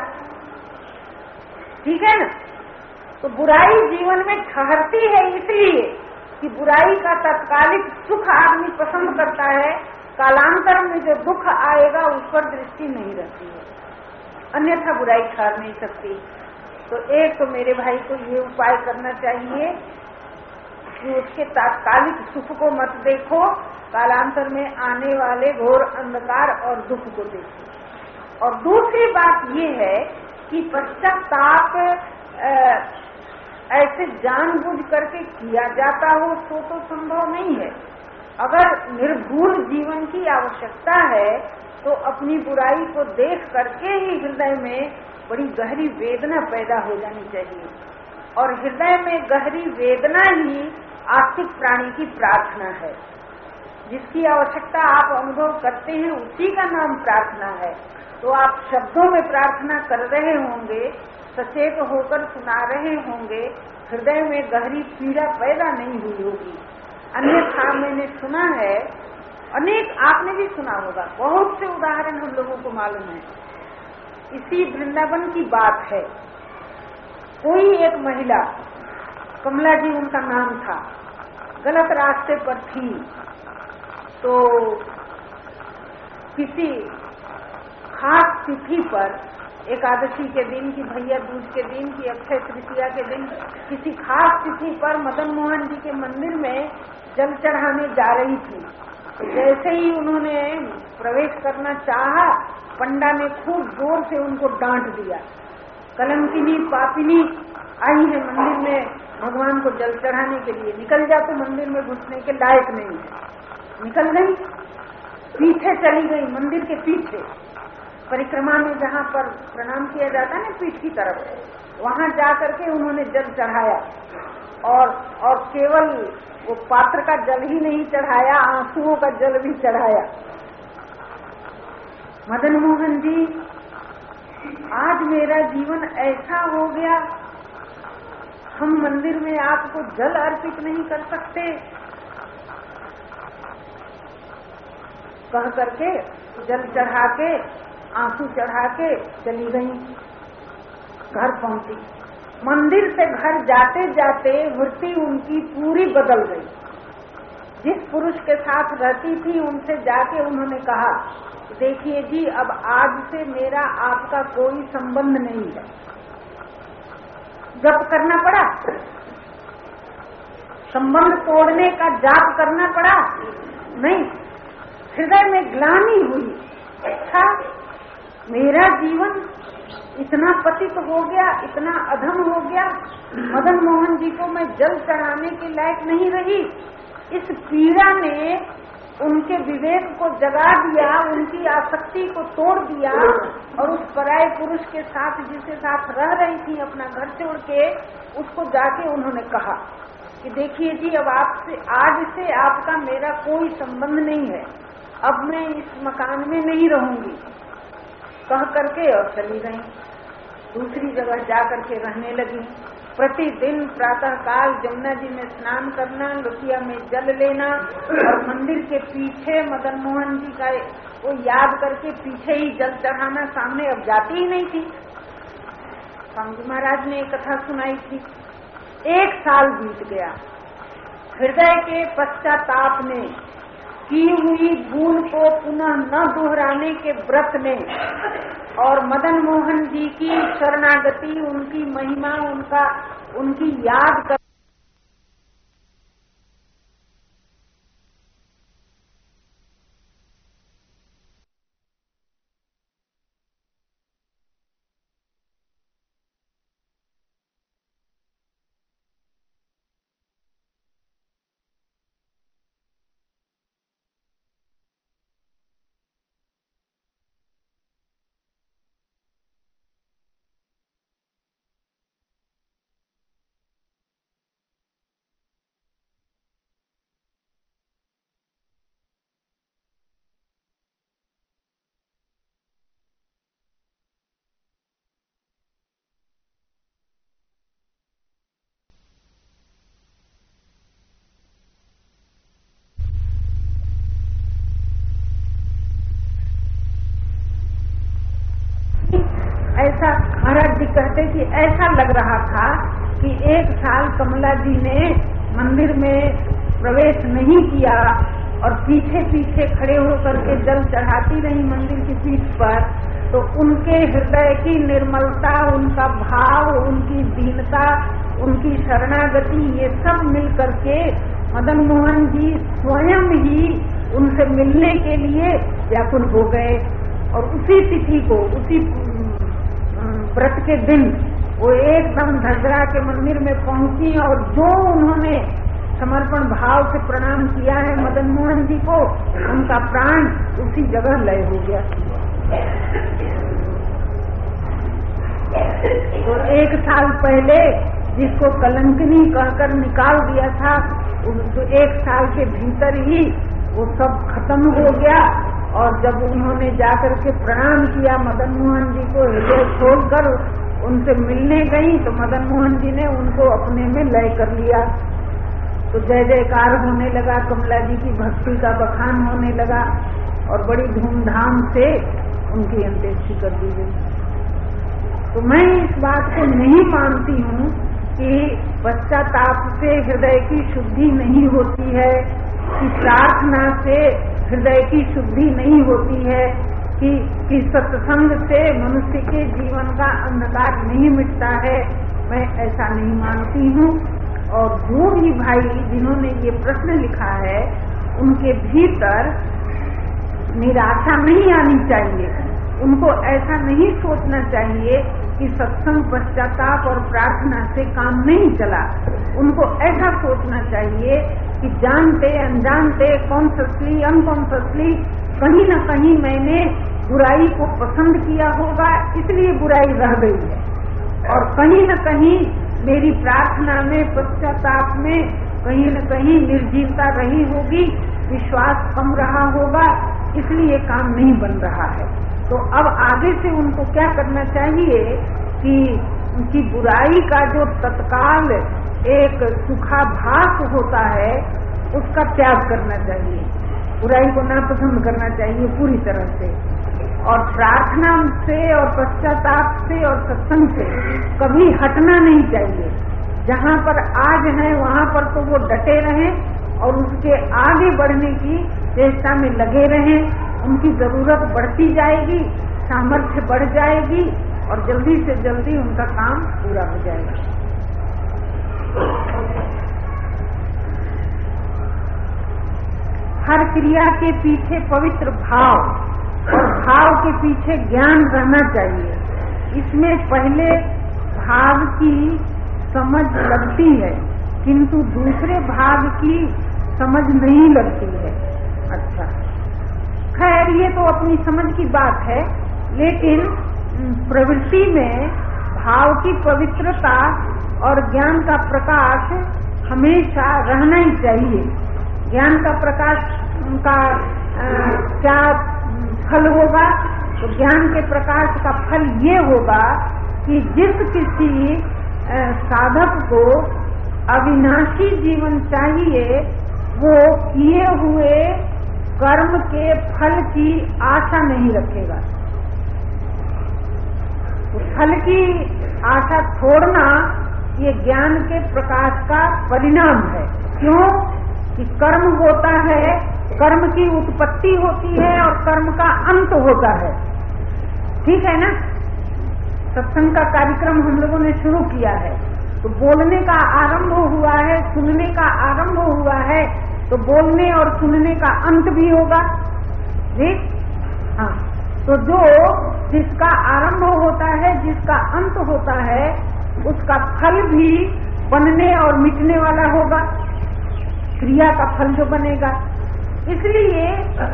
ठीक है ना? तो बुराई जीवन में ठहरती है इसलिए कि बुराई का तात्कालिक सुख आदमी पसंद करता है, कालांतर में जो दुख आएगा उस पर दृष्टि नहीं रहती है, अन्यथा बुराई ठहर नहीं सकती। तो एक तो मेरे भाई को ये उपाय करना चाहिए कि उसके तात्कालिक सुख को मत देखो, कालांतर में आने वाले घोर अंधकार और दुख को देखो। और दूसरी बात ये है कि पश्चाताप ऐसे जानबूझ करके किया जाता हो तो संभव नहीं है। अगर निर्भूल जीवन की आवश्यकता है तो अपनी बुराई को देख करके ही हृदय में बड़ी गहरी वेदना पैदा हो जानी चाहिए, और हृदय में गहरी वेदना ही आस्तिक प्राणी की प्रार्थना है। जिसकी आवश्यकता आप अनुभव करते हैं उसी का नाम प्रार्थना है। तो आप शब्दों में प्रार्थना कर रहे होंगे, सचेत होकर सुना रहे होंगे, हृदय में गहरी पीड़ा पैदा नहीं हुई होगी। अन्यथा मैंने सुना है, अनेक आपने भी सुना होगा, बहुत से उदाहरण हम लोगों को मालूम है। इसी वृंदावन की बात है। कोई एक महिला, कमला जी उनका नाम था, गलत रास्ते पर थी, तो किसी खास तिथि पर, एकादशी के दिन की, भैया दूज के दिन की, अक्षय तृतीया के दिन, किसी खास तिथि पर मदन मोहन जी के मंदिर में जल चढ़ाने जा रही थी। जैसे ही उन्होंने प्रवेश करना चाहा, पंडा ने खूब जोर से उनको डांट दिया। कलंकिनी पापिनी आई है मंदिर में भगवान को जल चढ़ाने के लिए, निकल जा, तो मंदिर में घुसने के लायक नहीं है। निकल गई, पीछे चली गई, मंदिर के पीछे। परिक्रमा में जहाँ पर प्रणाम किया जाता है ना पीठ की तरफ, वहाँ जा करके उन्होंने जल चढ़ाया और केवल वो पात्र का जल ही नहीं चढ़ाया, आंसुओं का जल भी चढ़ाया। मदन मोहन जी, आज मेरा जीवन ऐसा हो गया, हम मंदिर में आपको जल अर्पित नहीं कर सकते, कह करके जल चढ़ा के आंसू चढ़ा के चली गई। घर पहुंची, मंदिर से घर जाते जाते वृत्ति उनकी पूरी बदल गई। जिस पुरुष के साथ रहती थी उनसे जाके उन्होंने कहा, देखिए जी, अब आज से मेरा आपका कोई संबंध नहीं है। जप करना पड़ा, संबंध तोड़ने का जाप करना पड़ा नहीं। हृदय में ग्लानि हुई, अच्छा मेरा जीवन इतना पतित हो गया, इतना अधम हो गया, मदन मोहन जी को मैं जल चढ़ाने के लायक नहीं रही। इस पीड़ा ने उनके विवेक को जगा दिया, उनकी आसक्ति को तोड़ दिया और उस पराये पुरुष के साथ जिसके साथ रह रही थी अपना घर छोड़ के, उसको जाके उन्होंने कहा कि देखिए जी, अब आपसे आज से आपका मेरा कोई संबंध नहीं है, अब मैं इस मकान में नहीं रहूंगी, कह करके और चली गई। दूसरी जगह जा करके रहने लगी। प्रतिदिन प्रातः काल जमुना जी में स्नान करना, लोटिया में जल लेना और मंदिर के पीछे मदन मोहन जी का वो याद करके पीछे ही जल चढ़ाना, सामने अब जाती ही नहीं थी। स्वामी जी महाराज ने एक कथा सुनाई थी। 1 साल बीत गया, हृदय के पश्चाताप ने, की हुई भूल को पुनः न दोहराने के व्रत ने और मदन मोहन जी की शरणागति, उनकी महिमा, उनकी याद कर ऐसा महाराज जी कहते कि ऐसा लग रहा था कि 1 साल कमला जी ने मंदिर में प्रवेश नहीं किया और पीछे पीछे खड़े होकर के जल चढ़ाती रही मंदिर की पीठ पर, तो उनके हृदय की निर्मलता, उनका भाव, उनकी दीनता, उनकी शरणागति, ये सब मिल करके मदन मोहन जी स्वयं ही उनसे मिलने के लिए व्याकुल हो गए। और उसी तिथि को, उसी व्रत के दिन वो एकदम धजरा के मंदिर में पहुंची और जो उन्होंने समर्पण भाव से प्रणाम किया है मदन मोहन जी को, उनका प्राण उसी जगह लय हो गया। तो 1 साल पहले जिसको कलंकनी कहकर निकाल दिया था, तो 1 साल के भीतर ही वो सब खत्म हो गया। और जब उन्होंने जाकर के प्रणाम किया मदन मोहन जी को, हृदय छोड़कर उनसे मिलने गई, तो मदन मोहन जी ने उनको अपने में लय कर लिया। तो जय जयकार होने लगा, कमला जी की भक्ति का बखान होने लगा और बड़ी धूमधाम से उनकी अंत्येष्टि कर दी गई। तो मैं इस बात को नहीं मानती हूँ कि पश्चाताप से हृदय की शुद्धि नहीं होती है, कि प्रार्थना से हृदय की शुद्धि नहीं होती है, कि सत्संग से मनुष्य के जीवन का अंधकार नहीं मिटता है। मैं ऐसा नहीं मानती हूँ। और जो भी भाई जिन्होंने ये प्रश्न लिखा है, उनके भीतर निराशा नहीं आनी चाहिए। उनको ऐसा नहीं सोचना चाहिए कि सत्संग, पश्चाताप और प्रार्थना से काम नहीं चला। उनको ऐसा सोचना चाहिए कि जानते अनजानते, कॉन्शियसली अनकॉन्शियसली, कहीं न कहीं मैंने बुराई को पसंद किया होगा, इसलिए बुराई रह गई है। और कहीं न कहीं मेरी प्रार्थना में, पश्चाताप में कहीं न कहीं निर्जीवता रही होगी, विश्वास कम रहा होगा, इसलिए काम नहीं बन रहा है। तो अब आगे से उनको क्या करना चाहिए कि उनकी बुराई का जो तत्काल एक सुखाभास होता है उसका त्याग करना चाहिए, बुराई को नापसंद करना चाहिए पूरी तरह से, और प्रार्थना से और पश्चाताप से और सत्संग से कभी हटना नहीं चाहिए। जहाँ पर आज है वहाँ पर तो वो डटे रहें और उसके आगे बढ़ने की चेष्टा में लगे रहें। उनकी जरूरत बढ़ती जाएगी, सामर्थ्य बढ़ जाएगी और जल्दी से जल्दी उनका काम पूरा हो जाएगा। हर क्रिया के पीछे पवित्र भाव और भाव के पीछे ज्ञान रहना चाहिए। इसमें पहले भाव की समझ लगती है किंतु दूसरे भाग की समझ नहीं लगती है। अच्छा, खैर ये तो अपनी समझ की बात है, लेकिन प्रवृत्ति में भाव की पवित्रता और ज्ञान का प्रकाश हमेशा रहना ही चाहिए। ज्ञान का प्रकाश का क्या फल होगा? तो ज्ञान के प्रकाश का फल ये होगा कि जिस किसी साधक को अविनाशी जीवन चाहिए वो किए हुए कर्म के फल की आशा नहीं रखेगा। तो फल की आशा छोड़ना ये ज्ञान के प्रकाश का परिणाम है। क्यों? कि कर्म होता है, कर्म की उत्पत्ति होती है और कर्म का अंत होता है। ठीक है ना? सत्संग का कार्यक्रम हम लोगों ने शुरू किया है, तो बोलने का आरंभ हुआ है, सुनने का आरंभ हुआ है, तो बोलने और सुनने का अंत भी होगा। ठीक? हाँ, तो जो जिसका आरंभ होता है, जिसका अंत होता है, उसका फल भी बनने और मिटने वाला होगा, क्रिया का फल जो बनेगा। इसलिए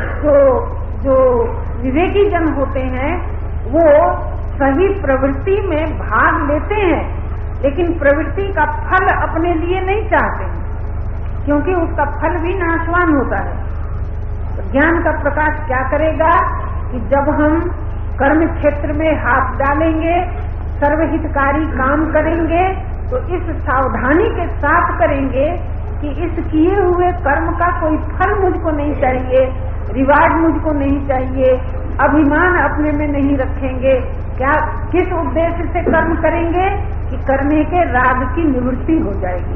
जो विवेकी जन होते हैं वो सही प्रवृत्ति में भाग लेते हैं, लेकिन प्रवृत्ति का फल अपने लिए नहीं चाहते हैं, क्योंकि उसका फल भी नाशवान होता है। तो ज्ञान का प्रकाश क्या करेगा कि जब हम कर्म क्षेत्र में हाथ डालेंगे, सर्वहितकारी काम करेंगे, तो इस सावधानी के साथ करेंगे कि इस किए हुए कर्म का कोई फल मुझको नहीं चाहिए, रिवार्ड मुझको नहीं चाहिए, अभिमान अपने में नहीं रखेंगे। क्या किस उद्देश्य से कर्म करेंगे? कि करने के राग की निवृत्ति हो जाएगी।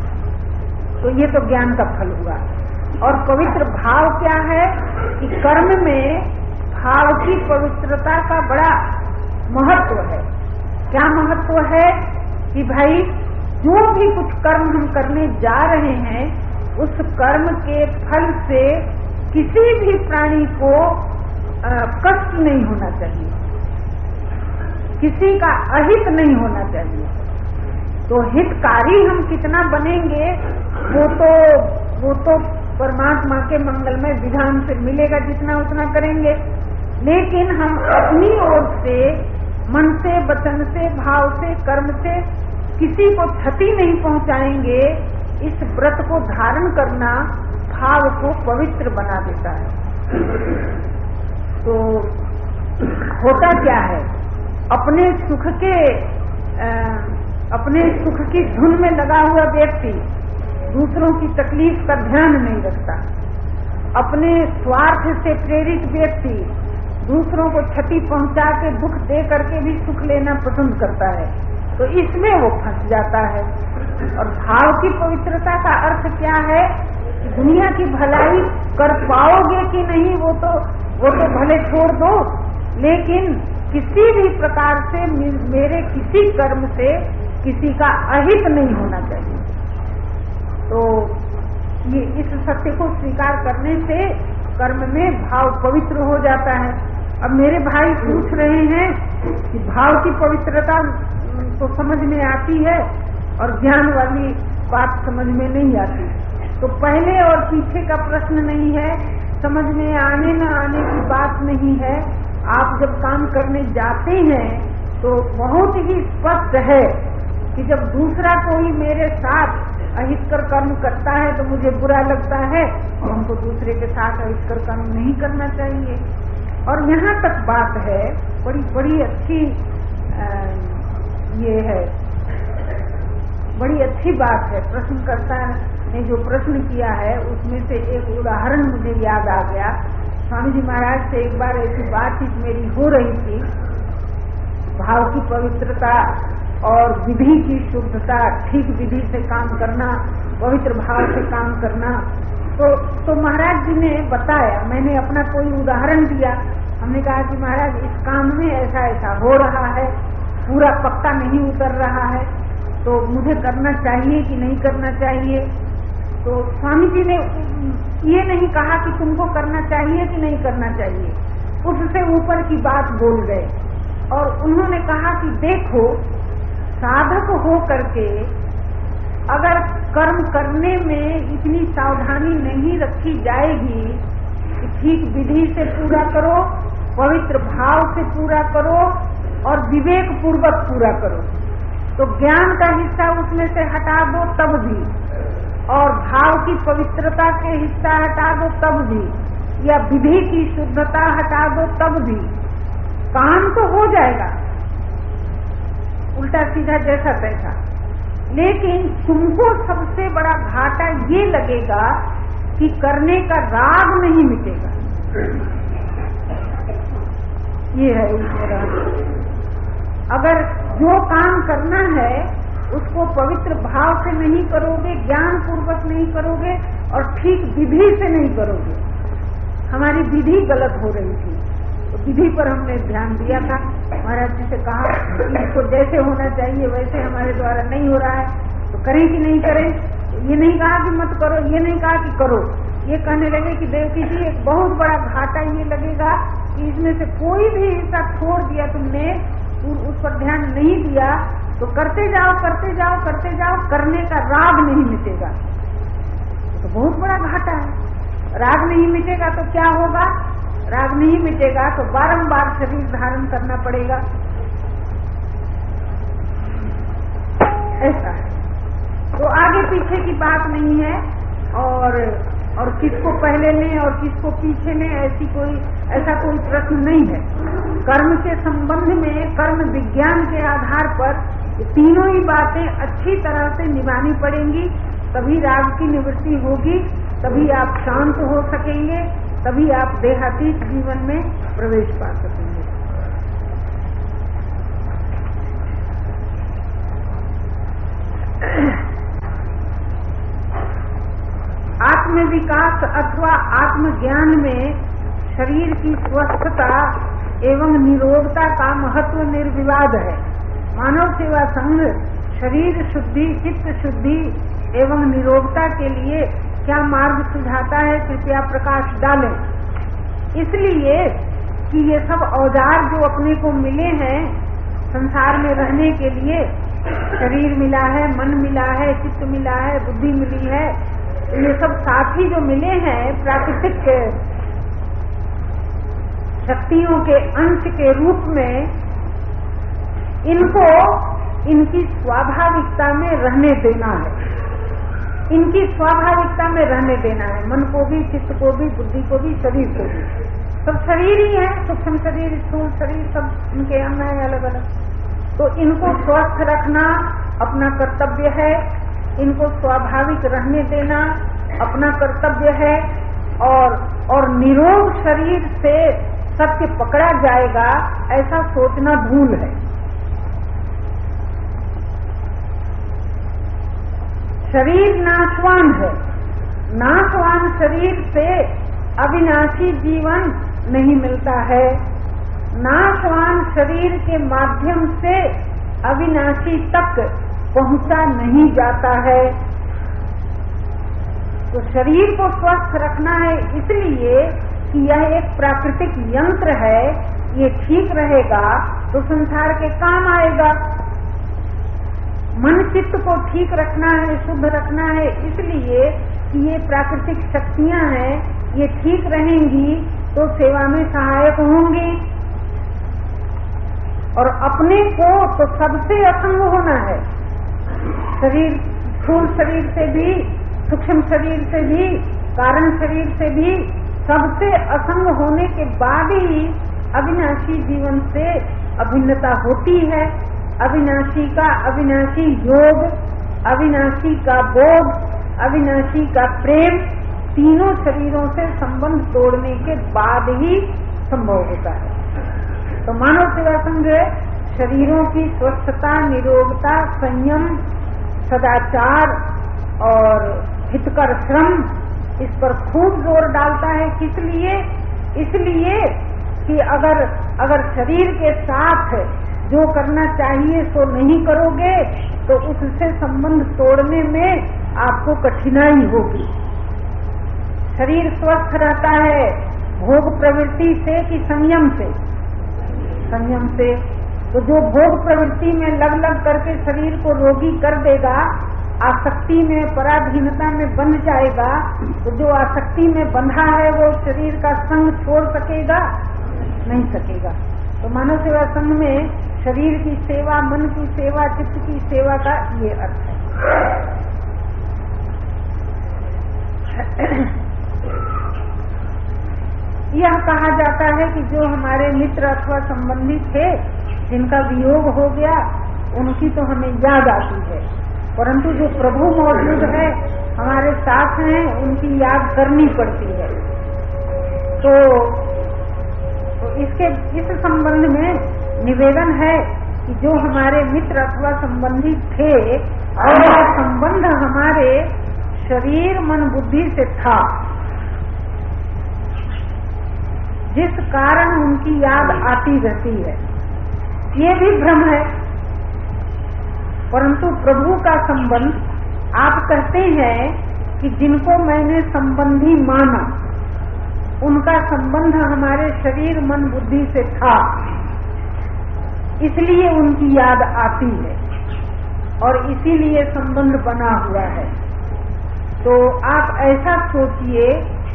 तो ये तो ज्ञान का फल हुआ। और पवित्र भाव क्या है कि कर्म में भाव की पवित्रता का बड़ा महत्व है। क्या महत्व है? कि भाई जो भी कुछ कर्म हम करने जा रहे हैं, उस कर्म के फल से किसी भी प्राणी को कष्ट नहीं होना चाहिए, किसी का अहित नहीं होना चाहिए। तो हितकारी हम कितना बनेंगे वो तो परमात्मा के मंगलमय विधान से मिलेगा, जितना उतना करेंगे। लेकिन हम अपनी ओर से, मन से, वचन से, भाव से, कर्म से किसी को क्षति नहीं पहुंचाएंगे। इस व्रत को धारण करना भाव को पवित्र बना देता है। तो होता क्या है? अपने सुख की धुन में लगा हुआ व्यक्ति दूसरों की तकलीफ का ध्यान नहीं रखता। अपने स्वार्थ से प्रेरित व्यक्ति दूसरों को क्षति पहुंचा के, दुख दे करके भी सुख लेना पसंद करता है। तो इसमें वो फंस जाता है। और भाव की पवित्रता का अर्थ क्या है? दुनिया की भलाई कर पाओगे कि नहीं वो तो भले छोड़ दो, लेकिन किसी भी प्रकार से मेरे किसी कर्म से किसी का अहित नहीं होना चाहिए। तो ये इस सत्य को स्वीकार करने से कर्म में भाव पवित्र हो जाता है। अब मेरे भाई पूछ रहे हैं कि भाव की पवित्रता तो समझ में आती है और ज्ञान वाली बात समझ में नहीं आती। तो पहले और पीछे का प्रश्न नहीं है, समझ में आने न आने की बात नहीं है, आप जब काम करने जाते हैं तो बहुत ही स्पष्ट है कि जब दूसरा कोई मेरे साथ अहितकर कर्म करता है तो मुझे बुरा लगता है और हमको दूसरे के साथ अहितकर कर्म नहीं करना चाहिए। और यहाँ तक बात है, बड़ी अच्छी ये है, बड़ी अच्छी बात है। प्रश्नकर्ता ने जो प्रश्न किया है उसमें से एक उदाहरण मुझे याद आ गया। स्वामी जी महाराज से एक बार ऐसी बातचीत मेरी हो रही थी, भाव की पवित्रता और विधि की शुद्धता, ठीक विधि से काम करना, पवित्र भाव से काम करना। तो महाराज जी ने बताया, मैंने अपना कोई उदाहरण दिया। हमने कहा कि महाराज इस काम में ऐसा ऐसा हो रहा है, पूरा पक्का नहीं उतर रहा है, तो मुझे करना चाहिए कि नहीं करना चाहिए। तो स्वामी जी ने ये नहीं कहा कि तुमको करना चाहिए कि नहीं करना चाहिए, उससे ऊपर की बात बोल गए और उन्होंने कहा कि देखो, साधक हो करके अगर कर्म करने में इतनी सावधानी नहीं रखी जाएगी कि ठीक विधि से पूरा करो, पवित्र भाव से पूरा करो और विवेक पूर्वक पूरा करो, तो ज्ञान का हिस्सा उसमें से हटा दो तब भी, और भाव की पवित्रता के हिस्सा हटा दो तब भी, या विधि की शुद्धता हटा दो तब भी, काम तो हो जाएगा उल्टा सीधा जैसा तैसा, लेकिन तुमको सबसे बड़ा घाटा ये लगेगा कि करने का राग नहीं मिटेगा। ये है ईश्वर। अगर जो काम करना है उसको पवित्र भाव से नहीं करोगे, ज्ञान पूर्वक नहीं करोगे और ठीक विधि से नहीं करोगे। हमारी विधि गलत हो रही थी, तो विधि पर हमने ध्यान दिया था। महाराज जी से कहा कि इसको जैसे होना चाहिए वैसे हमारे द्वारा नहीं हो रहा है, तो करें कि नहीं करें। ये नहीं कहा कि मत करो, ये नहीं कहा कि करो, ये कहने लगे कि देवकी जी एक बहुत बड़ा घाटा ये लगेगा कि इसमें से कोई भी हिस्सा छोड़ दिया तुमने, उस पर ध्यान नहीं दिया, तो करते जाओ करते जाओ करते जाओ, करने का राग नहीं मिटेगा। तो बहुत बड़ा घाटा है। राग नहीं मिटेगा तो क्या होगा? राग नहीं मिटेगा तो बारंबार शरीर धारण करना पड़ेगा। ऐसा है। तो आगे पीछे की बात नहीं है, और किसको पहले लें और किसको पीछे लें, ऐसा कोई प्रश्न नहीं है। कर्म के संबंध में कर्म विज्ञान के आधार पर तीनों ही बातें अच्छी तरह से निभानी पड़ेंगी, तभी राग की निवृत्ति होगी, तभी आप शांत हो सकेंगे, तभी आप देहातीत जीवन में प्रवेश पा सकेंगे। आत्मविकास अथवा आत्मज्ञान में शरीर की स्वस्थता एवं निरोगता का महत्व निर्विवाद है। मानव सेवा संघ शरीर शुद्धि, चित्त शुद्धि एवं निरोगता के लिए क्या मार्ग सुझाता है, कृपया प्रकाश डालें। इसलिए कि ये सब औजार जो अपने को मिले हैं संसार में रहने के लिए, शरीर मिला है, मन मिला है, चित्त मिला है, बुद्धि मिली है, ये सब साथी जो मिले हैं प्राकृतिक शक्तियों के अंश के रूप में, इनको इनकी स्वाभाविकता में रहने देना है। इनकी स्वाभाविकता में रहने देना है। मन को भी, चित्त को भी, बुद्धि को भी, शरीर को भी। सब शरीर ही है, सूक्ष्म शरीर, स्थूल शरीर, सब इनके अंग है अलग अलग। तो इनको स्वस्थ रखना अपना कर्तव्य है, इनको स्वाभाविक रहने देना अपना कर्तव्य है, और निरोग शरीर से सत्य पकड़ा जाएगा ऐसा सोचना भूल है। शरीर नाशवान है, नाशवान शरीर से अविनाशी जीवन नहीं मिलता है, नाशवान शरीर के माध्यम से अविनाशी तक पहुंचा नहीं जाता है। तो शरीर को स्वस्थ रखना है इसलिए कि यह एक प्राकृतिक यंत्र है, ये ठीक रहेगा तो संसार के काम आएगा। मन चित्त को ठीक रखना है, शुद्ध रखना है, इसलिए कि ये प्राकृतिक शक्तियां हैं, ये ठीक रहेंगी तो सेवा में सहायक होंगी। और अपने को तो सबसे असंग होना है। शरीर, स्थूल शरीर से भी, सूक्ष्म शरीर से भी, कारण शरीर से भी सबसे असंग होने के बाद ही अविनाशी जीवन से अभिन्नता होती है। अविनाशी का अविनाशी योग, अविनाशी का बोध, अविनाशी का प्रेम, तीनों शरीरों से संबंध तोड़ने के बाद ही संभव होता है। तो मानव सेवा संघ शरीरों की स्वस्थता, निरोगता, संयम, सदाचार और हितकर श्रम, इस पर खूब जोर डालता है। किस लिए? इसलिए कि अगर शरीर के साथ जो करना चाहिए सो नहीं करोगे तो उससे संबंध तोड़ने में आपको कठिनाई होगी। शरीर स्वस्थ रहता है भोग प्रवृत्ति से कि संयम से? संयम से। तो जो भोग प्रवृत्ति में लग लग करके शरीर को रोगी कर देगा, आसक्ति में, पराधीनता में बंध जाएगा, तो जो आसक्ति में बंधा है वो शरीर का संग छोड़ सकेगा? नहीं सकेगा। तो मानव सेवा संघ में शरीर की सेवा, मन की सेवा, चित्त की सेवा का ये अर्थ है। यह कहा जाता है कि जो हमारे मित्र अथवा संबंधी थे जिनका वियोग हो गया उनकी तो हमें याद आती है, परंतु जो प्रभु मौजूद है, हमारे साथ हैं, उनकी याद करनी पड़ती है। तो इस संबंध में निवेदन है कि जो हमारे मित्र अथवा संबंधी थे और वह संबंध हमारे शरीर, मन, बुद्धि से था, जिस कारण उनकी याद आती रहती है, ये भी भ्रम है। परंतु प्रभु का संबंध, आप कहते हैं कि जिनको मैंने संबंधी माना उनका संबंध हमारे शरीर, मन, बुद्धि से था, इसलिए उनकी याद आती है और इसीलिए संबंध बना हुआ है। तो आप ऐसा सोचिए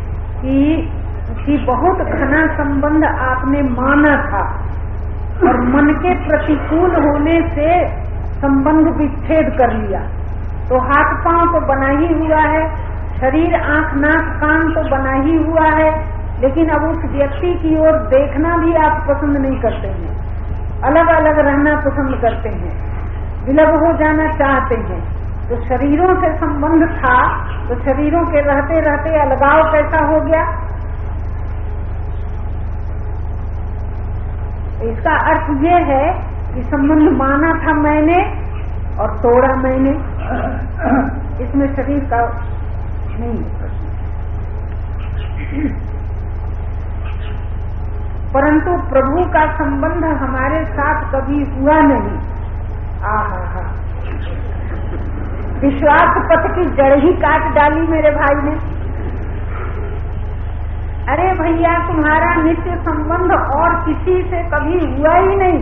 कि बहुत घना संबंध आपने माना था और मन के प्रतिकूल होने से संबंध विच्छेद कर लिया, तो हाथ पांव तो बना ही हुआ है, शरीर, आंख, नाक, कान तो बना ही हुआ है, लेकिन अब उस व्यक्ति की ओर देखना भी आप पसंद नहीं करते हैं, अलग अलग रहना पसंद करते हैं, विलग हो जाना चाहते हैं। तो शरीरों से संबंध था, तो शरीरों के रहते रहते अलगाव कैसा हो गया? इसका अर्थ ये है कि संबंध माना था मैंने और तोड़ा मैंने, इसमें शरीर का नहीं। परंतु प्रभु का संबंध हमारे साथ कभी हुआ नहीं। आहा, विश्वास पथ की जड़ ही काट डाली मेरे भाई ने। अरे भैया, तुम्हारा नित्य संबंध और किसी से कभी हुआ ही नहीं।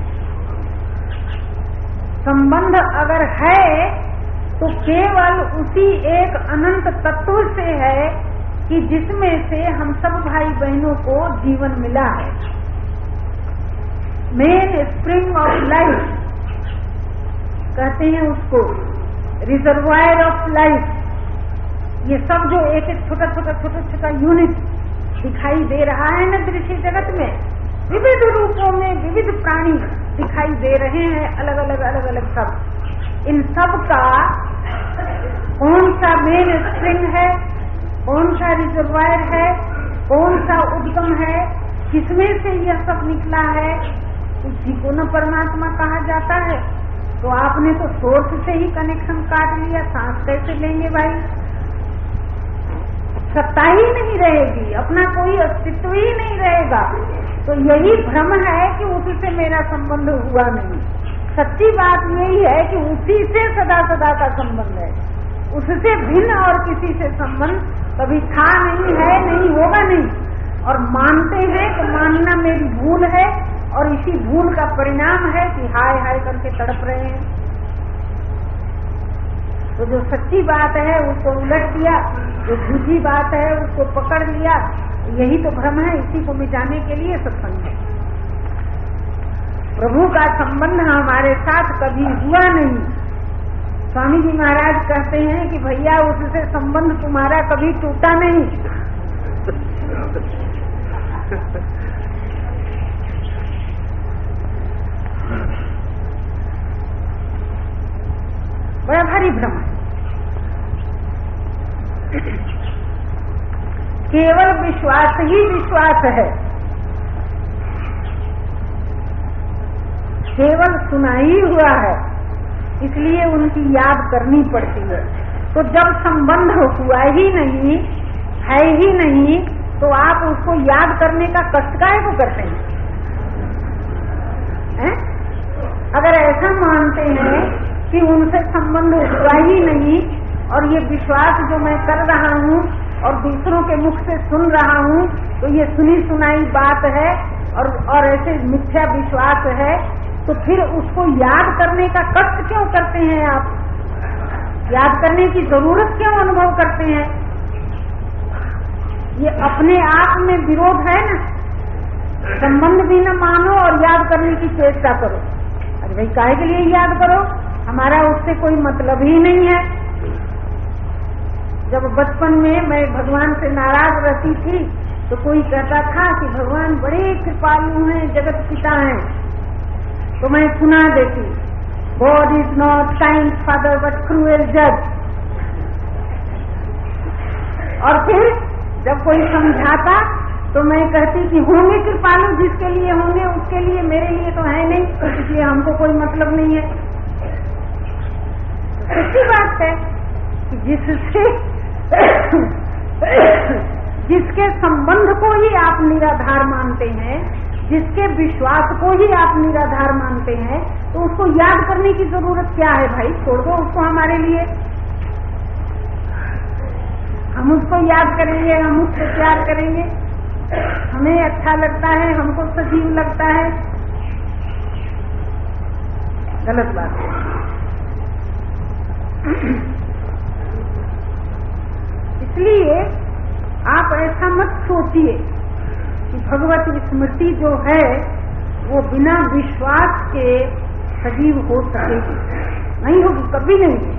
संबंध अगर है तो केवल उसी एक अनंत तत्व से है कि जिसमें से हम सब भाई बहनों को जीवन मिला है। मेन स्प्रिंग ऑफ लाइफ कहते हैं उसको, रिजर्वायर ऑफ लाइफ। ये सब जो एक एक छोटा यूनिट दिखाई दे रहा है न दृश्य जगत में, विविध रूपों में विविध प्राणी दिखाई दे रहे हैं, अलग अलग सब। इन सब का कौन सा मेन स्प्रिंग है, कौन सा रिजर्वायर है, कौन सा उद्गम है, किसमें से यह सब निकला है, उसी को न परमात्मा कहा जाता है। तो आपने तो सोर्स से ही कनेक्शन काट लिया, सांस कैसे लेंगे भाई? सत्ता ही नहीं रहेगी, अपना कोई अस्तित्व ही नहीं रहेगा। तो यही भ्रम है कि उससे मेरा संबंध हुआ नहीं। सच्ची बात यही है कि उसी से सदा सदा का संबंध है, उससे भिन्न और किसी से संबंध कभी था नहीं, है नहीं, होगा नहीं। और मानते हैं तो मानना मेरी भूल है और इसी भूल का परिणाम है कि हाय हाय करके तड़प रहे हैं। तो जो सच्ची बात है उसको उलट दिया, जो झूठी बात है उसको पकड़ लिया। यही तो भ्रम है, इसी को मिटाने के लिए सत्संग है। प्रभु का संबंध हमारे साथ कभी हुआ नहीं। स्वामी जी महाराज कहते हैं कि भैया उससे संबंध तुम्हारा कभी टूटा नहीं। बड़ा भारी भ्रम है। केवल विश्वास ही विश्वास है, केवल सुना ही हुआ है, इसलिए उनकी याद करनी पड़ती है। तो जब संबंध हुआ ही नहीं, है ही नहीं, तो आप उसको याद करने का कष्ट काहे को करते हैं? अगर ऐसा मानते हैं कि उनसे संबंध हुआ ही नहीं और ये विश्वास जो मैं कर रहा हूँ और दूसरों के मुख से सुन रहा हूँ, तो ये सुनी सुनाई बात है और ऐसे मिथ्या विश्वास है, तो फिर उसको याद करने का कष्ट क्यों करते हैं आप? याद करने की जरूरत क्यों अनुभव करते हैं? ये अपने आप में विरोध है ना। संबंध भी न मानो और याद करने की चेष्टा करो। अरे भाई काहे के लिए याद करो? हमारा उससे कोई मतलब ही नहीं है। जब बचपन में मैं भगवान से नाराज रहती थी तो कोई कहता था कि भगवान बड़े कृपालु हैं, जगत पिता हैं, तो मैं सुना देती, God is not kind father but cruel जज। और फिर जब कोई समझाता तो मैं कहती कि होंगे कृपालु, जिसके लिए होंगे उसके लिए, मेरे लिए तो है नहीं, तो इसलिए हमको कोई मतलब नहीं है। सच्ची बात है कि जिसके संबंध को ही आप निराधार मानते हैं, जिसके विश्वास को ही आप निराधार मानते हैं, तो उसको याद करने की जरूरत क्या है भाई? छोड़ दो उसको हमारे लिए। हम उसको याद करेंगे, हम उससे प्यार करेंगे, हमें अच्छा लगता है, हमको सजीव लगता है। गलत बात है। इसलिए आप ऐसा मत सोचिए कि भगवत स्मृति जो है वो बिना विश्वास के सजीव हो सकेगी। नहीं होगी, कभी नहीं।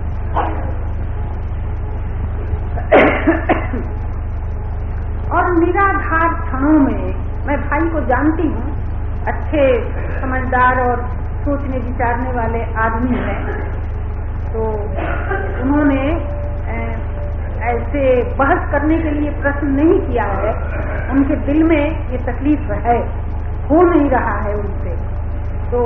और निराधार क्षणों में मैं भाई को जानती हूँ, अच्छे समझदार और सोचने विचारने वाले आदमी हैं, तो उन्होंने ऐसे बहस करने के लिए प्रश्न नहीं किया है। उनके दिल में ये तकलीफ है, हो नहीं रहा है उनसे। तो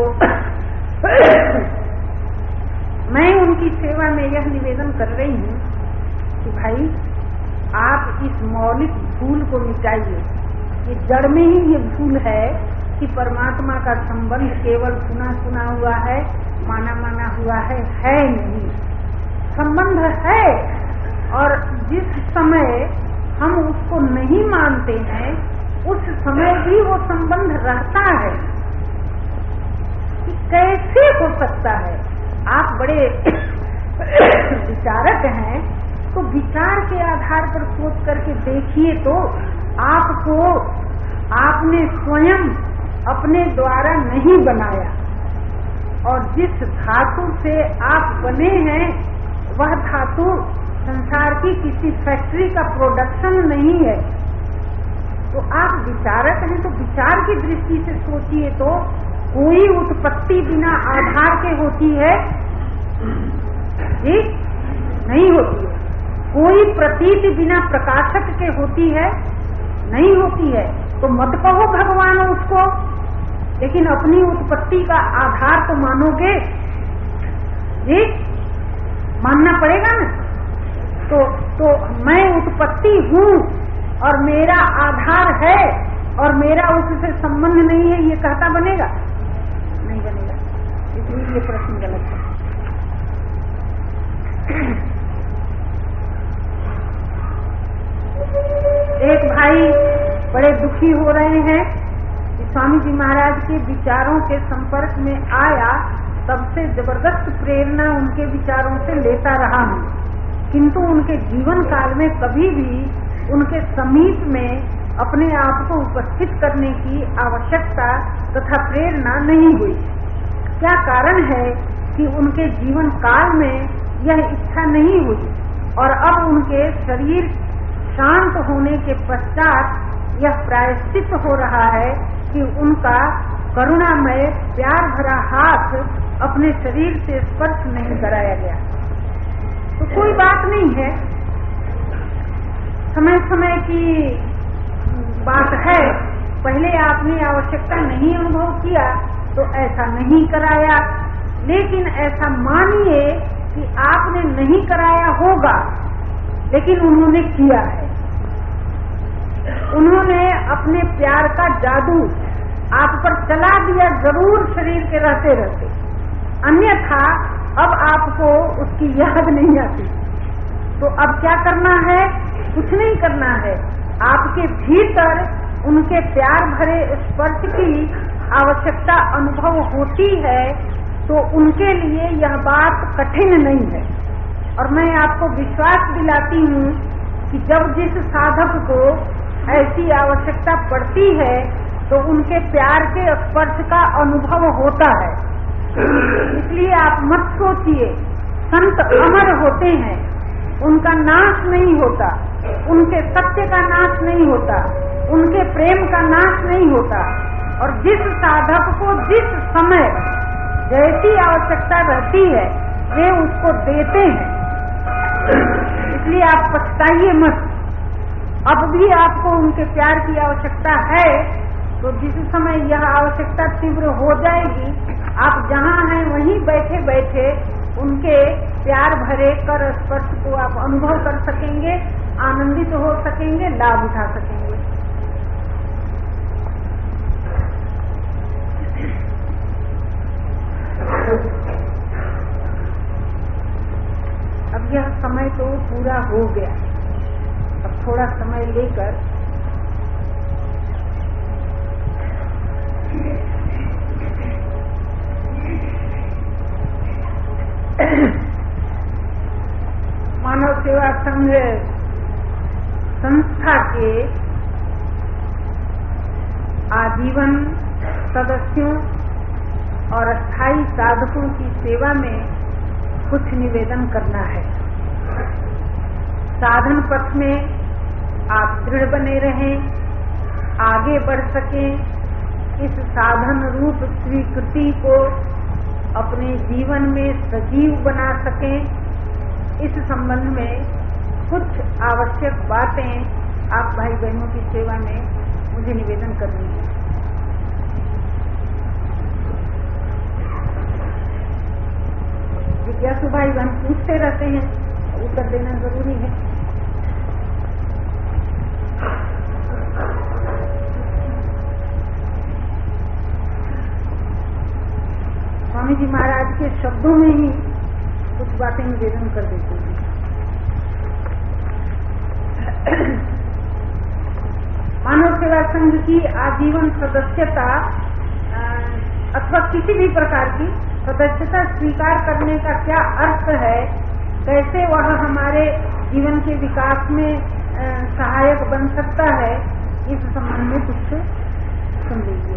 मैं उनकी सेवा में यह निवेदन कर रही हूँ कि भाई आप इस मौलिक भूल को मिटाइए। ये जड़ में ही ये भूल है कि परमात्मा का संबंध केवल सुना सुना हुआ है, माना माना हुआ है नहीं। संबंध है, और जिस समय हम उसको नहीं मानते हैं उस समय भी वो संबंध रहता है। कि कैसे हो सकता है? आप बड़े विचारक हैं, तो विचार के आधार पर सोच करके देखिए तो आपको आपने स्वयं अपने द्वारा नहीं बनाया, और जिस धातु से आप बने हैं वह धातु संसार की किसी फैक्ट्री का प्रोडक्शन नहीं है। तो आप विचारक हैं, तो विचार की दृष्टि से सोचिए तो कोई उत्पत्ति बिना आधार के होती है? जी नहीं होती है। कोई प्रतीति बिना प्रकाशक के होती है? नहीं होती है। तो मत कहो भगवान उसको, लेकिन अपनी उत्पत्ति का आधार तो मानोगे। जी मानना पड़ेगा ना। तो मैं उत्पत्ति हूँ और मेरा आधार है और मेरा उससे संबंध नहीं है, ये कहता बनेगा? नहीं बनेगा। इसलिए ये प्रश्न गलत है। एक भाई बड़े दुखी हो रहे हैं कि स्वामी जी महाराज के विचारों के संपर्क में आया, तब से जबरदस्त प्रेरणा उनके विचारों से लेता रहा हूँ, किंतु उनके जीवन काल में कभी भी उनके समीप में अपने आप को उपस्थित करने की आवश्यकता तथा प्रेरणा नहीं हुई। क्या कारण है कि उनके जीवन काल में यह इच्छा नहीं हुई और अब उनके शरीर शांत होने के पश्चात यह प्रायश्चित हो रहा है कि उनका करुणामय प्यार भरा हाथ अपने शरीर से स्पर्श नहीं कराया गया। तो कोई बात नहीं है, समय समय की बात है। पहले आपने आवश्यकता नहीं अनुभव किया तो ऐसा नहीं कराया, लेकिन ऐसा मानिए कि आपने नहीं कराया होगा, लेकिन उन्होंने किया है। उन्होंने अपने प्यार का जादू आप पर चला दिया जरूर शरीर के रहते रहते, अन्यथा अब आपको उसकी याद नहीं आती। तो अब क्या करना है? कुछ नहीं करना है। आपके भीतर उनके प्यार भरे स्पर्श की आवश्यकता अनुभव होती है तो उनके लिए यह बात कठिन नहीं है। और मैं आपको विश्वास दिलाती हूँ कि जब जिस साधक को ऐसी आवश्यकता पड़ती है तो उनके प्यार के स्पर्श का अनुभव होता है। इसलिए आप मत सोचिए, संत अमर होते हैं, उनका नाश नहीं होता, उनके सत्य का नाश नहीं होता, उनके प्रेम का नाश नहीं होता। और जिस साधक को जिस समय जैसी आवश्यकता रहती है वे उसको देते हैं। इसलिए आप पछताइए मत। अब भी आपको उनके प्यार की आवश्यकता है तो जिस समय यह आवश्यकता तीव्र हो जाएगी, आप जहाँ हैं वहीं बैठे बैठे उनके प्यार भरे कर स्पर्श को आप अनुभव कर सकेंगे, आनंदित हो सकेंगे, लाभ उठा सकेंगे। अब यह समय तो पूरा हो गया। अब थोड़ा समय लेकर मानव सेवा संघ संस्था के आजीवन सदस्यों और अस्थायी साधकों की सेवा में कुछ निवेदन करना है। साधन पथ में आप दृढ़ बने रहें, आगे बढ़ सकें, इस साधन रूप स्वीकृति को अपने जीवन में सजीव बना सकें। इस संबंध में कुछ आवश्यक बातें आप भाई बहनों की सेवा में मुझे निवेदन करनी है। जिज्ञासु भाई बहन पूछते रहते हैं, उत्तर देना जरूरी है। स्वामी जी महाराज के शब्दों में ही कुछ बातें निवेदन कर देते हैं। मानव सेवा संघ की आजीवन सदस्यता अथवा किसी भी प्रकार की सदस्यता स्वीकार करने का क्या अर्थ है, कैसे वह हमारे जीवन के विकास में सहायक बन सकता है, इस संबंध में कुछ सुन लीजिए।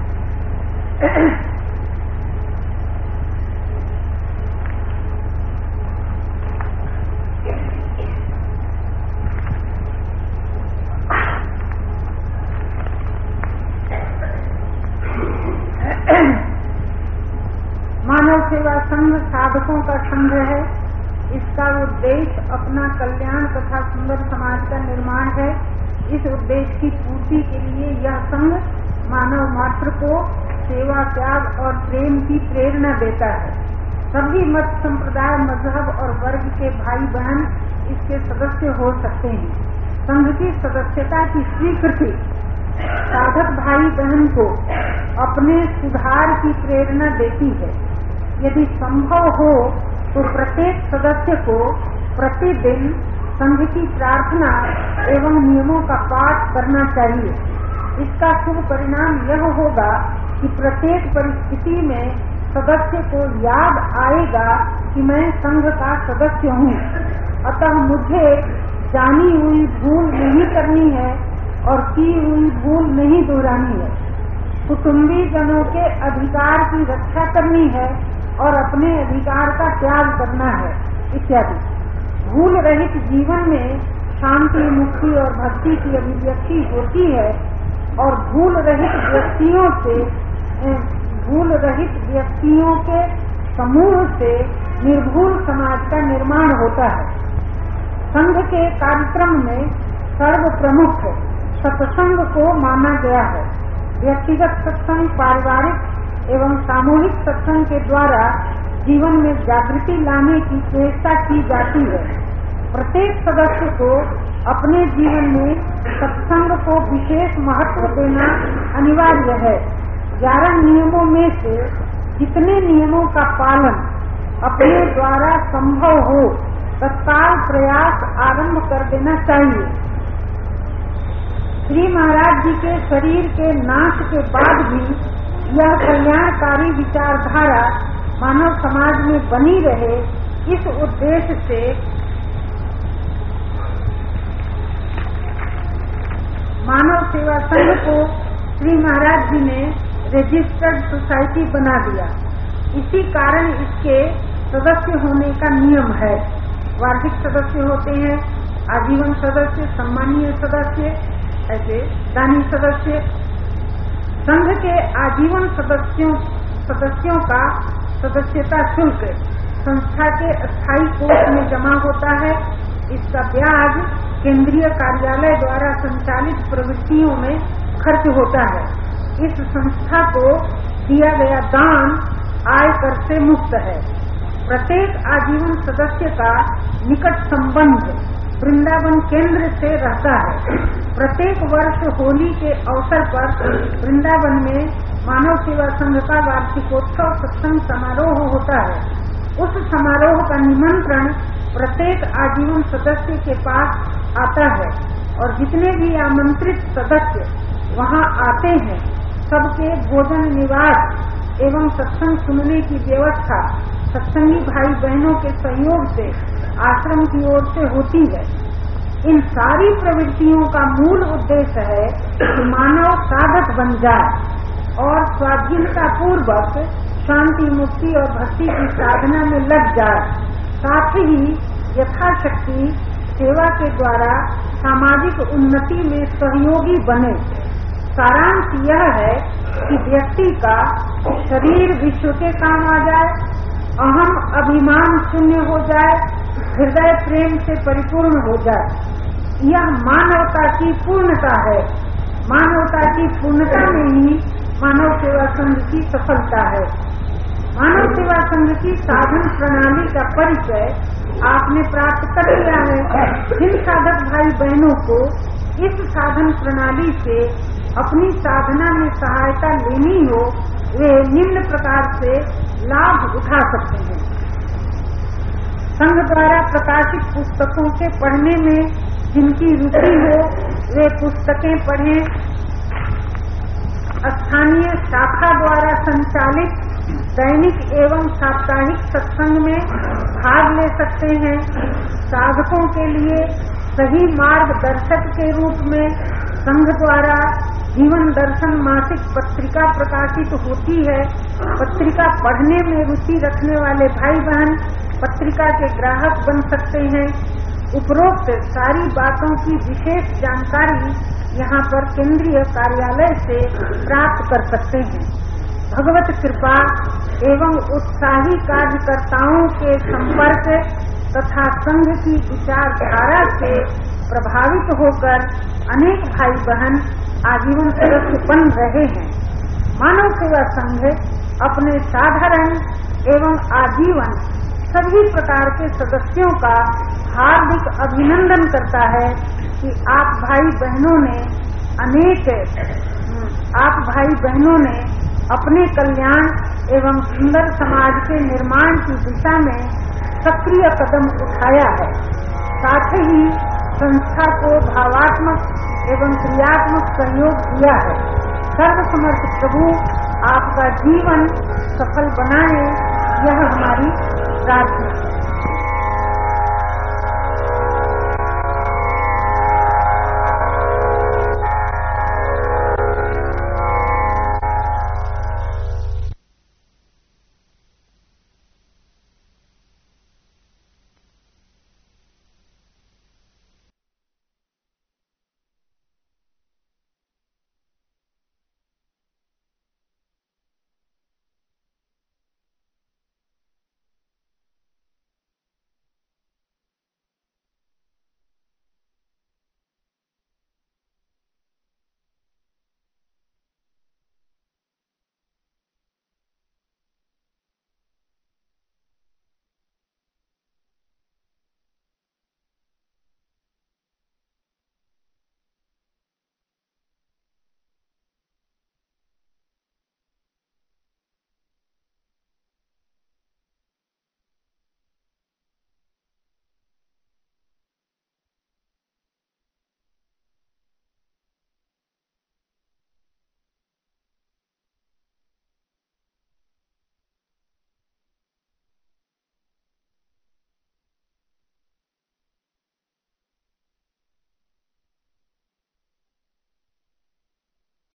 मानव सेवा संघ साधकों का संघ है। इसका उद्देश्य अपना कल्याण तथा सुंदर समाज का निर्माण है। इस उद्देश्य की पूर्ति के लिए यह संघ मानव मात्र को सेवा, त्याग और प्रेम की प्रेरणा देता है। सभी मत, संप्रदाय, मजहब और वर्ग के भाई बहन इसके सदस्य हो सकते हैं। संघ की सदस्यता की स्वीकृति साधक भाई बहन को अपने सुधार की प्रेरणा देती है। यदि संभव हो तो प्रत्येक सदस्य को प्रतिदिन संघ की प्रार्थना एवं नियमों का पाठ करना चाहिए। इसका शुभ परिणाम यह होगा कि प्रत्येक परिस्थिति में सदस्य को याद आएगा कि मैं संघ का सदस्य हूँ, अतः मुझे जानी हुई भूल नहीं करनी है और की हुई भूल नहीं दोहरानी है। कुटुंबी जनों के अधिकार की रक्षा करनी है और अपने अधिकार का त्याग करना है इत्यादि। भूल रहित जीवन में शांति, मुक्ति और भक्ति की अभिव्यक्ति होती है और भूल रहित व्यक्तियों के समूह से निर्भूल समाज का निर्माण होता है। संघ के कार्यक्रम में सर्व प्रमुख सत्संग को माना गया है। व्यक्तिगत सत्संग, पारिवारिक एवं सामूहिक सत्संग के द्वारा जीवन में जागृति लाने की चेष्टा की जाती है। प्रत्येक सदस्य को अपने जीवन में सत्संग को विशेष महत्व देना अनिवार्य है। 11 नियमों में से जितने नियमों का पालन अपने द्वारा संभव हो तत्काल प्रयास आरंभ कर देना चाहिए। श्री महाराज जी के शरीर के नाश के बाद भी यह कल्याणकारी विचारधारा मानव समाज में बनी रहे, इस उद्देश्य से मानव सेवा संघ को श्री महाराज जी ने रजिस्टर्ड सोसाइटी बना दिया। इसी कारण इसके सदस्य होने का नियम है। वार्षिक सदस्य होते हैं, आजीवन सदस्य, सम्मानीय सदस्य, ऐसे दानी सदस्य। संघ के आजीवन सदस्यों का सदस्यता शुल्क संस्था के अस्थायी कोष में जमा होता है। इसका ब्याज केंद्रीय कार्यालय द्वारा संचालित प्रवृत्तियों में खर्च होता है। इस संस्था को दिया गया दान आय कर से मुक्त है। प्रत्येक आजीवन सदस्य का निकट संबंध वृंदावन केंद्र से रहता है। प्रत्येक वर्ष होली के अवसर पर वृंदावन में मानव सेवा संघ का वार्षिकोत्सव सत्संग समारोह होता है। उस समारोह का निमंत्रण प्रत्येक आजीवन सदस्य के पास आता है और जितने भी आमंत्रित सदस्य वहां आते हैं सबके भोजन, निवास एवं सत्संग सुनने की व्यवस्था सत्संगी भाई बहनों के सहयोग से आश्रम की ओर से होती है। इन सारी प्रवृत्तियों का मूल उद्देश्य है कि मानव साधक बन जाए और स्वाधीनता पूर्वक शांति, मुक्ति और भक्ति की साधना में लग जाए। साथ ही यथाशक्ति सेवा के द्वारा सामाजिक उन्नति में सहयोगी बने। सारांश यह है कि व्यक्ति का शरीर विश्व के काम आ जाए, अहम अभिमान शून्य हो जाए, हृदय प्रेम से परिपूर्ण हो जाए। यह मानवता की पूर्णता है। मानवता की पूर्णता में ही मानव सेवा संघ की सफलता है। मानव सेवा संघ की साधन प्रणाली का परिचय आपने प्राप्त कर लिया है। जिन साधक भाई बहनों को इस साधन प्रणाली से अपनी साधना में सहायता लेनी हो, वे निम्न प्रकार से लाभ उठा सकते हैं। संघ द्वारा प्रकाशित पुस्तकों के पढ़ने में जिनकी रुचि हो वे पुस्तकें पढ़ें। स्थानीय शाखा द्वारा संचालित दैनिक एवं साप्ताहिक सत्संग में भाग ले सकते हैं। साधकों के लिए सही मार्गदर्शक के रूप में संघ द्वारा जीवन दर्शन मासिक पत्रिका प्रकाशित होती है। पत्रिका पढ़ने में रुचि रखने वाले भाई बहन पत्रिका के ग्राहक बन सकते हैं। उपरोक्त सारी बातों की विशेष जानकारी यहाँ पर केंद्रीय कार्यालय से प्राप्त कर सकते हैं। भगवत कृपा एवं उत्साही कार्यकर्ताओं के संपर्क तथा संघ की विचारधारा से प्रभावित होकर अनेक भाई बहन आजीवन सदस्य बन रहे हैं। मानव सेवा संघ अपने साधारण एवं आजीवन सभी प्रकार के सदस्यों का हार्दिक अभिनंदन करता है कि आप भाई बहनों ने अपने कल्याण एवं सुंदर समाज के निर्माण की दिशा में सक्रिय कदम उठाया है। साथ ही संस्था को भावात्मक एवं क्रियात्मक सहयोग दिया है। सर्वसमर्थ प्रभु आपका जीवन सफल बनाए, यह हमारी प्रार्थना